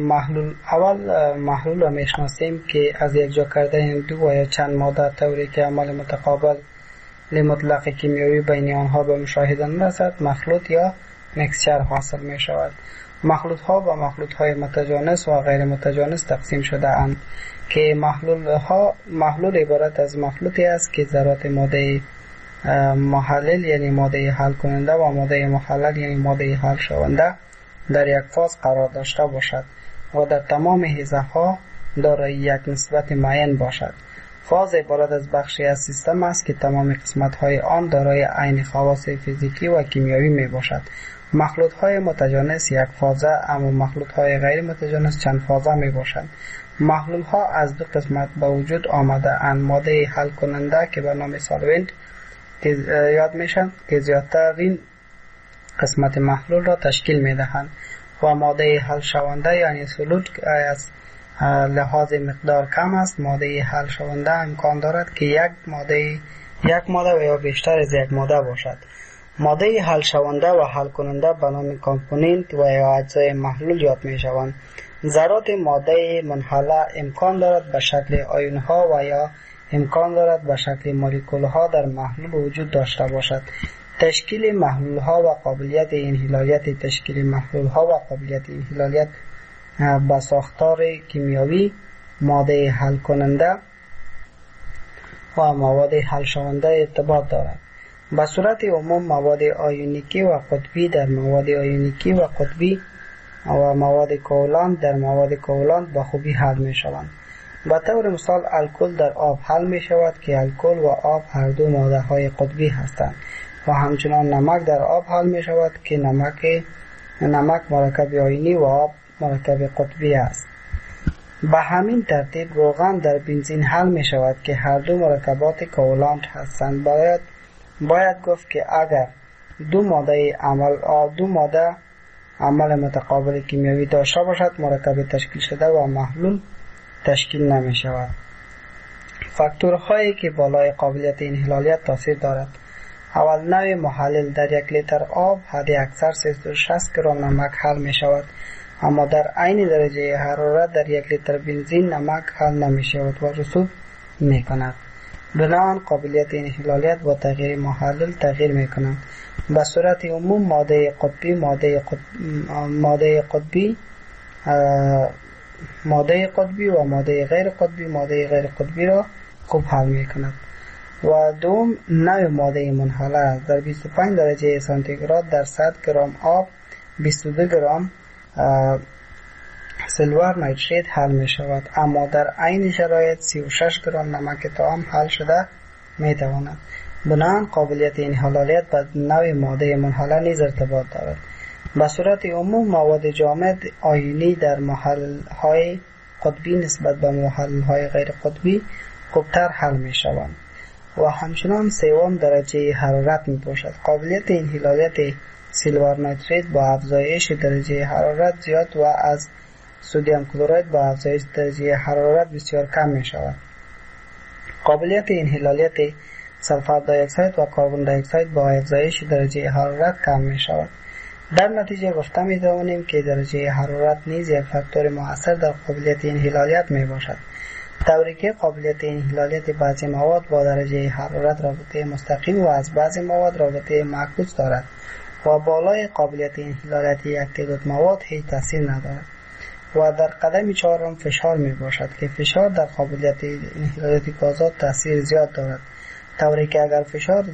محلول را میشناسیم که از یک جا کردن دو و یا چند ماده طوری که عمل متقابل مطلق کیمیایی بین آنها به مشاهده نرسد مخلوط یا مکسچر حاصل می شود. مخلوط ها و مخلوط های متجانس و غیر متجانس تقسیم شده اند که محلول عبارت از مخلوطی است که ذرات ماده محلل یعنی ماده حل کننده و ماده محلل یعنی ماده حل شونده در یک فاز قرار داشته باشد و در تمام حیزه ها دارای یک نسبت معین باشد. فاز عبارت از بخشی از سیستم است که تمام قسمت های آن دارای عین خواص فیزیکی و کیمیایی می باشد. مخلوط های متجانس یک فازه اما مخلوط های غیر متجانس چند فازه می باشند. محلول ها از دو قسمت به وجود آمده اند، ماده حل کننده که به نام سالونت یاد میشن که زیادترین قسمت محلول را تشکیل میدهند و ماده حل شونده یعنی سولوت از لحاظ مقدار کم است. ماده حل شونده امکان دارد که یک ماده و یا بیشتر از یک ماده باشد. ماده حل شونده و حل کننده به نام کامپوننت و یا اجزای محلول یاد می شوند. ذرات ماده منحله امکان دارد به شکل آیون ها و یا امکان دارد به شکل مولکول ها در محلول وجود داشته باشد. تشکیل محلول ها و قابلیت انحلالیت تشکیل محلول ها و قابلیت انحلالیت به ساختار کیمیایی ماده حل کننده و مواد حل شونده ارتباط دارد. به صورت عموم مواد آیونیکی و قطبی در مواد آیونیکی و قطبی و مواد کوالنت در مواد کوالنت به خوبی حل می شوند. به طور مثال الکل در آب حل می شود که الکل و آب هر دو ماده های قطبی هستند. و همچنان نمک در آب حل می شود که نمک مرکب آیونی و آب مرکب قطبی است. به همین ترتیب روغن در بنزین حل می شود که هر دو مرکبات کوالانت هستند. باید گفت که اگر دو ماده عمل متقابل کیمیایی داشته باشد مرکب تشکیل شده و محلول تشکیل نمی شود. فاکتورهایی که بالای قابلیت انحلالیت تاثیر دارد: اول، نوع محلل. در 1 لیتر آب حد اکثر 360 گرم نمک حل می شود، اما در عین درجه حرارت در 1 لیتر بنزین نمک حل نمی شود و رسوب می کند. بنابراین قابلیت انحلالیت با تغییر محلل تغییر می کند. به صورت عموم ماده قطبی و ماده غیر قطبی را خوب حل می کند. و دوم، نوع ماده منحله. در 25 درجه سانتیگراد در 100 گرم آب 22 گرم سیلور نیتریت حل می شود، اما در عین شرایط 36 گرم نمک طعام حل شده می تواند. بنابراین قابلیت انحلالیت به نوع ماده منحله نیز ارتباط دارد. به صورت عموم مواد جامد آیونی در محلل‌های قطبی نسبت به محلل‌های غیر قطبی خوبتر حل می شوند. و همچنان سوم، درجه حرارت می باشد. قابلیت انحلالیت سیلور نیتریت با افزایش درجه حرارت زیاد و از سدیم کلراید با افزایش درجه حرارت بسیار کم می شود. قابلیت انحلالیت سلفر دی اکساید و کربن دی اکساید با افزایش درجه حرارت کم می شود. در نتیجه گفته می توانیم که درجه حرارت نیز یک فاکتور مؤثر در قابلیت انحلالیت می باشد، طوری که قابلیت انحلالیت بعضی مواد با درجه حرارت رابطه مستقیم و از بعضی مواد رابطه معکوس دارد و بالای قابلیت انحلالیت یک تعداد مواد هیچ تاثیر ندارد. و در قدم چهارم فشار می باشد که فشار در قابلیت انحلالیت گازات تاثیر زیاد دارد، طوری که اگر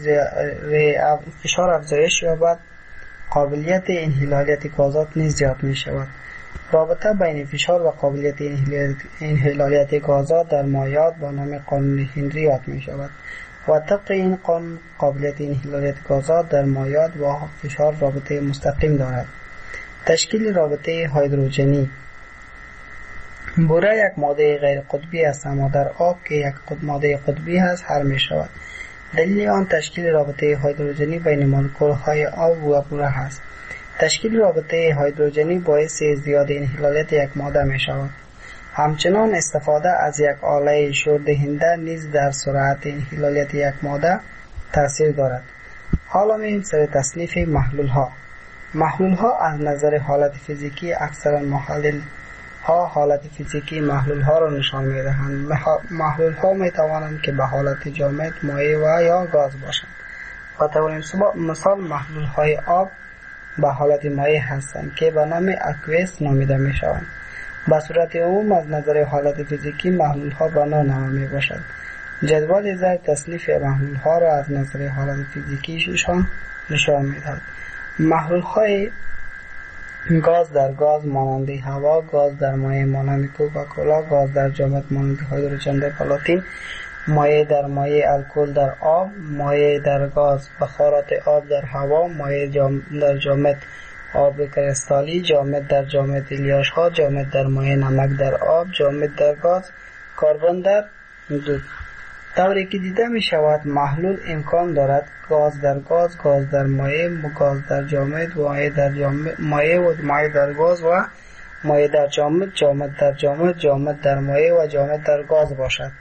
فشار افزایش یابد قابلیت انحلالیت گازات نیز زیاد می شود. رابطه بین فشار و قابلیت انحلالیت گازات در مایعات با نام قانون هنری یاد می شود و طبق این قانون قابلیت انحلالیت گازات در مایعات با فشار رابطه مستقیم دارد. تشکیل رابطه هیدروژنی. بوره یک ماده غیر قطبی است، اما در آب که یک ماده قطبی است حل می شود. دلیل آن تشکیل رابطه هیدروژنی بین مولکول‌های آب و بوره است. تشکیل رابطه هیدروژنی باعث زیاد انحلالیت یک ماده می شود. همچنان استفاده از یک آله شوردهنده نیز در سرعت انحلالیت یک ماده تاثیر دارد. حالا می‌ریم سر تصنیف محلول ها از نظر حالت فیزیکی اکثرا محلل ها حالت فیزیکی محلول ها را نشان می دهند. محلول ها می توانند که به حالت جامد، مایع و یا گاز باشند. و طور مثال محلول های آب به حالت مایع هستند که به نام اکویس نامیده می شوند. به صورت عموم از نظر حالت فیزیکی محلول ها به نوع می باشند. جدول زیر تصنیف محلول ها را از نظر حالت فیزیکیشان نشان می دهد. محلول های گاز در گاز مانند هوا، گاز در مایع مانند کوکاکولا، گاز در جامد مانند هیدروژن در پلاتین، مایع در مایع الکل در آب، مایع در گاز بخارات آب در هوا، مایع در جامد آب کریستالی، جامد در جامد الیاش ها، جامد در مایع نمک در آب، جامد در گاز کربن در دود. طوری که دیده می شود محلول امکان دارد گاز در گاز، گاز در مایع، گاز در جامد، مایع در جامد، مایع و مایع در گاز و مایع در جامد، جامد در جامد، جامد در مایع و جامد در گاز باشد.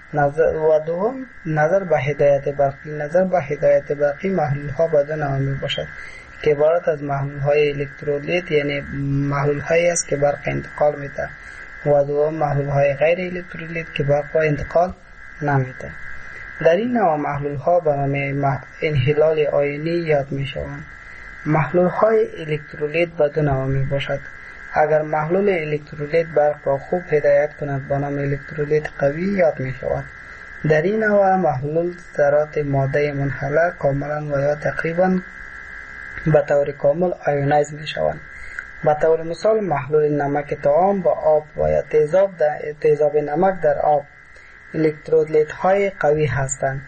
نظر به هدایت برقی محلول ها به دو نوع می باشد که عبارت از محلول های الکترولیت، یعنی محلول هایی است که برق انتقال می ده، و دوم محلول های غیر الکترولیت که برق انتقال نمیده. در این نوع محلول ها به نام انحلال آیونی یاد می شوند. محلول های الکترولیت به دو نوع می باشد. اگر محلول الکترولیت برق را خوب هدایت کند به نام الکترولیت قوی یاد می شود. در این نوع محلول ذرات ماده منحله کاملا و یا تقریبا به طور کامل آیونایز می شوند. به طور مثال محلول نمک طعام با آب و یا تیزاب نمک در آب الکترولیت های قوی هستند،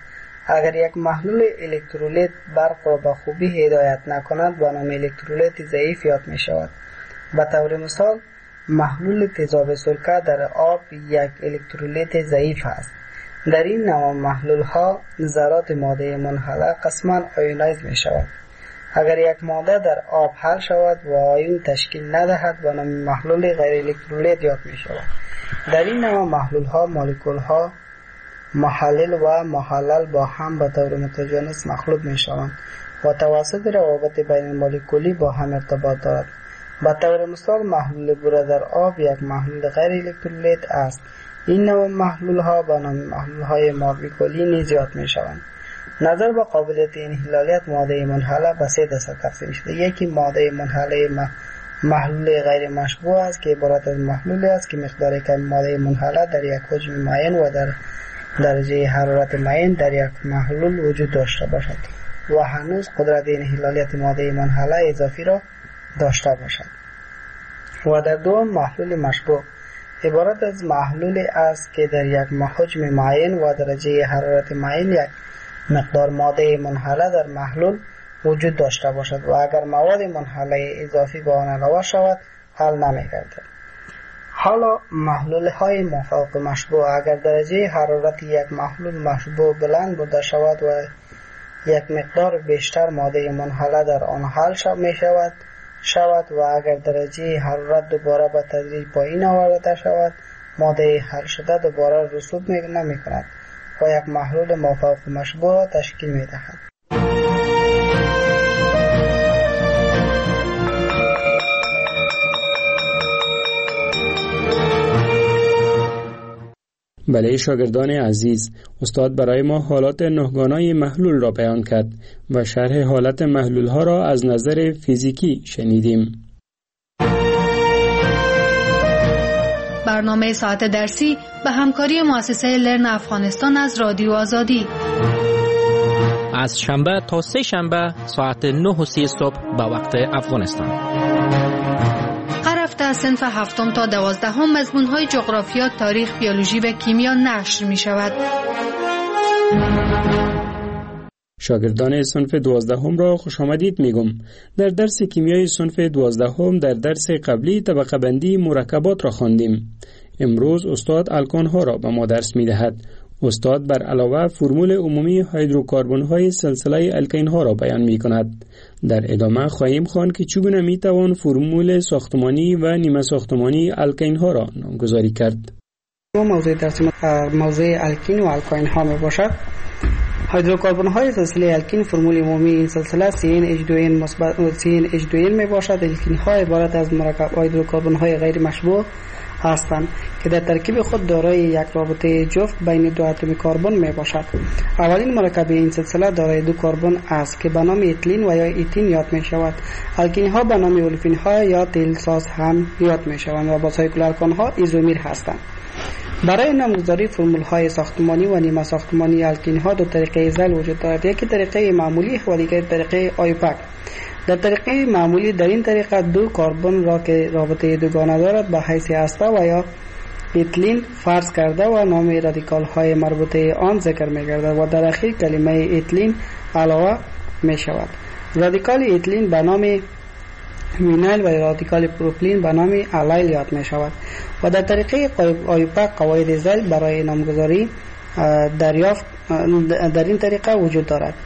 اگر یک محلول الکترولیت برق را به خوبی هدایت نکند به نام الکترولیت ضعیف یاد می شود. به طور مثال محلول تیزاب سرکه در آب یک الکترولیت ضعیف است. در این نوع محلول ها ذرات ماده منحله قسما آیونایز می شود. اگر یک ماده در آب حل شود و آیون تشکیل ندهد به نام محلول غیر الکترولیت یاد می شود. در این نوع محلول ها مولکول ها محلل و محلل با هم به طور متجانس مخلوط می شوند و توسط روابط بین مولکولی با هم ارتباط دارد. به طور مثال محلول بوره در آب یک محلول غیر الکترولیت است. این نوع محلول ها به نام محلول های مولکولی نیز یاد می شوند. نظر به قابلیت انحلالیت ماده منحله به 3 دسته تقسیم شده. یکی ماده منحله محلول غیر مشبوع است که عبارت از محلولی است که مقدار کم ماده منحله در یک حجم معین و در درجه حرارت معین در یک محلول وجود داشته باشد و هنوز قدرت انحلالیت ماده منحله اضافی را داشته باشد. و در دوم محلول مشبوع عبارت از محلولی است که در یک حجم معین و درجه حرارت معین یک مقدار ماده منحله در محلول وجود داشته باشد و اگر مواد منحله اضافی به آن علاوه شود حل نمی‌گردد. حالا محلول های مافوق مشبوع اگر درجه حرارت یک محلول مشبوع بلند بوده شود و یک مقدار بیشتر ماده منحله در آن حل شود و اگر درجه حرارت دوباره به تدریج پایین آورده شود ماده حل شده دوباره رسوب نمی کند و یک محلول مافوق مشبوع تشکیل می دهد. بله شاگردان عزیز، استاد برای ما حالات نهگانای محلول را بیان کرد و شرح حالت محلول ها را از نظر فیزیکی شنیدیم. برنامه ساعت درسی به همکاری مؤسسه لرن افغانستان از رادیو آزادی از شنبه تا 3 شنبه ساعت 9:30 صبح به وقت افغانستان. هر هفته از صنف 7 تا 12 مضمون‌های جغرافیا، تاریخ، بیولوژی و کیمیا نشر می‌شود. شاگردان صنف 12 را خوش آمدید میگم. در درس کیمیای صنف 12 در درس قبلی طبقه بندی مرکبات را خواندیم. امروز استاد الکان ها را به ما درس می‌دهد. استاد بر علاوه فرمول عمومی هیدروکاربن های سلسله الکین ها را بیان می کند. در ادامه خواهیم خواند که چگونه می توان فرمول ساختمانی و نیمه ساختمانی الکین ها را نامگذاری کرد. موضوع درس موضوع الکین و الکین ها می باشد. هیدروکاربن های سلسله الکین فرمول عمومی این سلسله CnH2n مثبت CnH2n می باشد. الکین ها عبارت از مرکب هیدروکاربن های غیر مشبوع هستند که در ترکیب خود دارای یک رابطه جفت بین دو اتم کربن می باشد. اولین مرکب این سلسله دارای 2 کربن است که به نام اتیلین و یا ایتین یاد می شود. الکین ها به نام اولفین ها یا تیل ساز هم یاد می شوند و با سایکل الکان ها ایزومیر هستند. برای نامگذاری فرمول های ساختمانی و نیمه ساختمانی الکین ها 2 طریقه زل وجود دارد. یکی طریقه معمولی و دیگر طریقه آیوپک. در طریقه معمولی در این طریقه 2 کربن را که رابطه دوگانه دارد به حیث هسته و یا اتیلین فرض کرده و نام رادیکال های مربوطه آن ذکر می گردد و در اخیر کلمه اتیلین علاوه می شود. رادیکال اتیلین به نام وینایل و رادیکال پروپیلین به نام الیل یاد می شود و در طریقه آیوپک قواعد زل برای نامگذاری دریافت در این طریقه وجود دارد.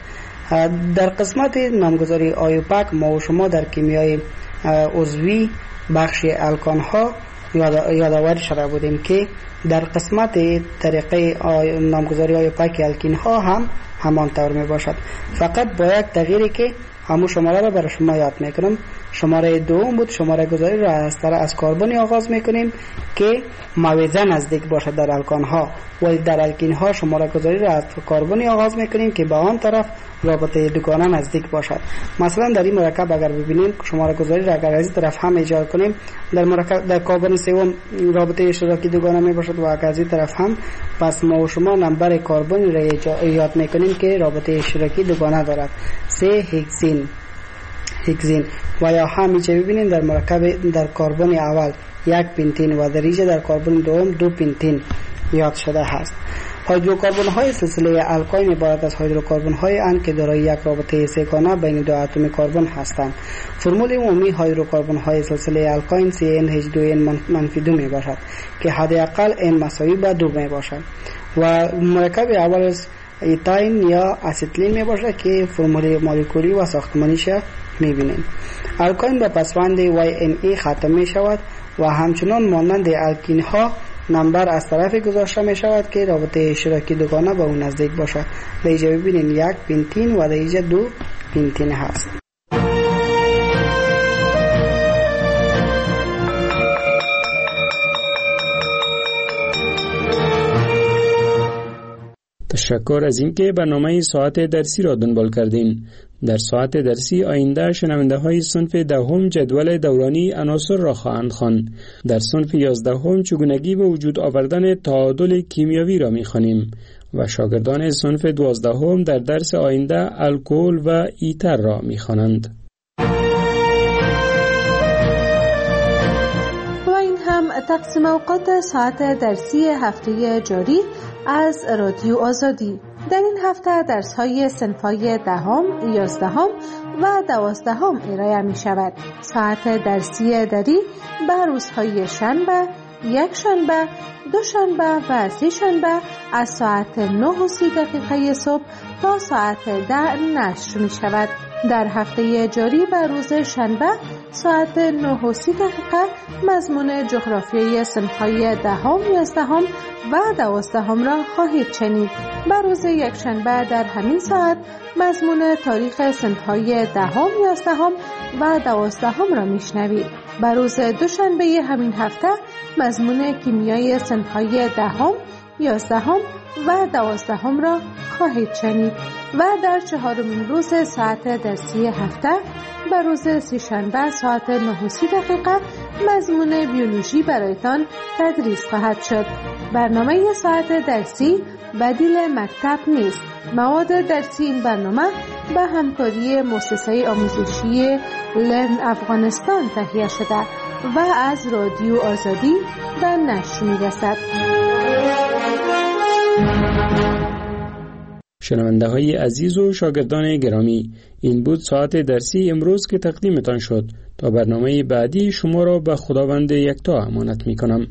در قسمت نامگذاری آیوپک ما و شما در کیمیای عضوی بخش الکان ها یادآوری شده بودیم که در قسمت طریقه نامگذاری آیوپک الکین ها هم همان طور می باشد، فقط با یک تغییری که همون شماره را برای شما یاد میکنم. شماره 2 بود. شماره گذاری را از کربن آغاز میکنیم که موازی نزدیک باشد در الکان ها، ولی در الکین ها شماره گذاری را از کربن آغاز میکنیم که به آن طرف رابطه دوگانه نزدیک باشد. مثلا در این مرکب اگر ببینیم شماره گذاری را اگر از این طرف هم ایجاد کنیم در کربن سوم رابطه اشتراکی دوگانه می باشد و اگر از این طرف هم، پس ما و شما نمبر کربن را ایجاد میکنیم که رابطه اشتراکی دوگانه دارد. 3 هگزین و یا همیشه ببینیم در مرکب در کربن اول 1 پنتین و در ریشه در کربن دوم 2 پنتین یاد شده است. هیدروکربن های سلسله الکاین عبارت از هیدروکربن های اند که دارای یک رابطه سه‌گانه بین دو اتم کربن هستند. فرمول عمومی هیدروکربن های سلسله الکاین CnH2n-2 می باشد که حداقل n مساوی به 2 می باشد و مرکب اول ایتاین یا اسیتیلین می باشد که فرمول مولکولی و ساختمانیش می بینیم. الکاین به پسوند YNE ختم می شود و همچنان مانند الکین ها نمبر از طرف گذاشته می شود که رابطه اشتراکی دوگانه به اون نزدیک باشد. در اینجا ببینید 1 پنتین و در اینجا 2 پنتین هست. تشکر از اینکه برنامه ساعت درسی را دنبال کردین. در ساعت درسی آینده شنونده های صنف دهم جدول دورانی عناصر را خواهند خواند. در صنف 11 چگونگی به وجود آوردن تعادل کیمیایی را می‌خوانیم و شاگردان صنف 12 در درس آینده الکل و ایتر را می‌خوانند. و این هم تقسیم اوقات ساعت درسی هفته جاری از رادیو آزادی. در این هفته درس‌های صنف‌های 10، 11 و 12 ارائه می‌شود. ساعت درسی دری به روزهای شنبه، یک شنبه، دو شنبه و سه شنبه از ساعت 9:30 صبح تا ساعت 10 نشر می‌شود. در هفته جاری به روز شنبه ساعت 9:30 مضمون جغرافیای صنف‌های 10، 11 و 12 را خواهید شنید. به روز یکشنبه در همین ساعت مضمون تاریخ صنف‌های 10، 11 و 12 را میشنوید. به روز دوشنبه همین هفته مضمون کیمیای صنف‌های 10، 11 و 12 را خواهید شنید و در 4مین روز ساعت درسی هفته به روز سه‌شنبه ساعت 9:30 مضمون بیولوژی برایتان تدریس خواهد شد. برنامه ساعت درسی بدیل مکتب نیست. مواد درسی این برنامه به همکاری مؤسسه آموزشی لرن افغانستان تهیه شده و از رادیو آزادی به نشر می‌رسد. شنونده های عزیز و شاگردان گرامی، این بود ساعت درسی امروز که تقدیمتان شد. تا برنامه بعدی شما را به خداوند یکتا امانت می کنم.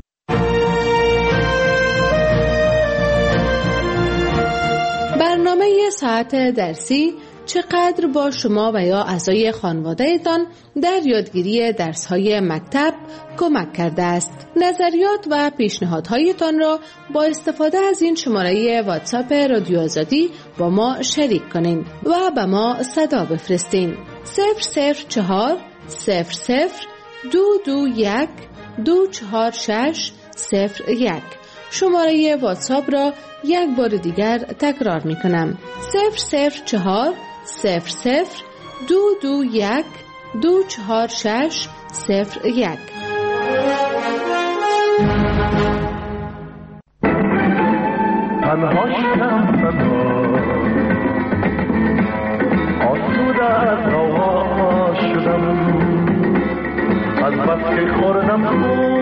برنامه ساعت درسی چقدر با شما و یا اعضای خانواده‌تان در یادگیری درس‌های مکتب کمک کرده است. نظریات و پیشنهادهایتان را با استفاده از این شماره واتساپ رادیو آزادی با ما شریک کنین و به ما صدا بفرستین. 004 00 221 246 01. شماره واتساپ را یک بار دیگر تکرار می کنم. 004 00 221 246 01. تنها شدم آسوده از هوا شدم از بس که خوردم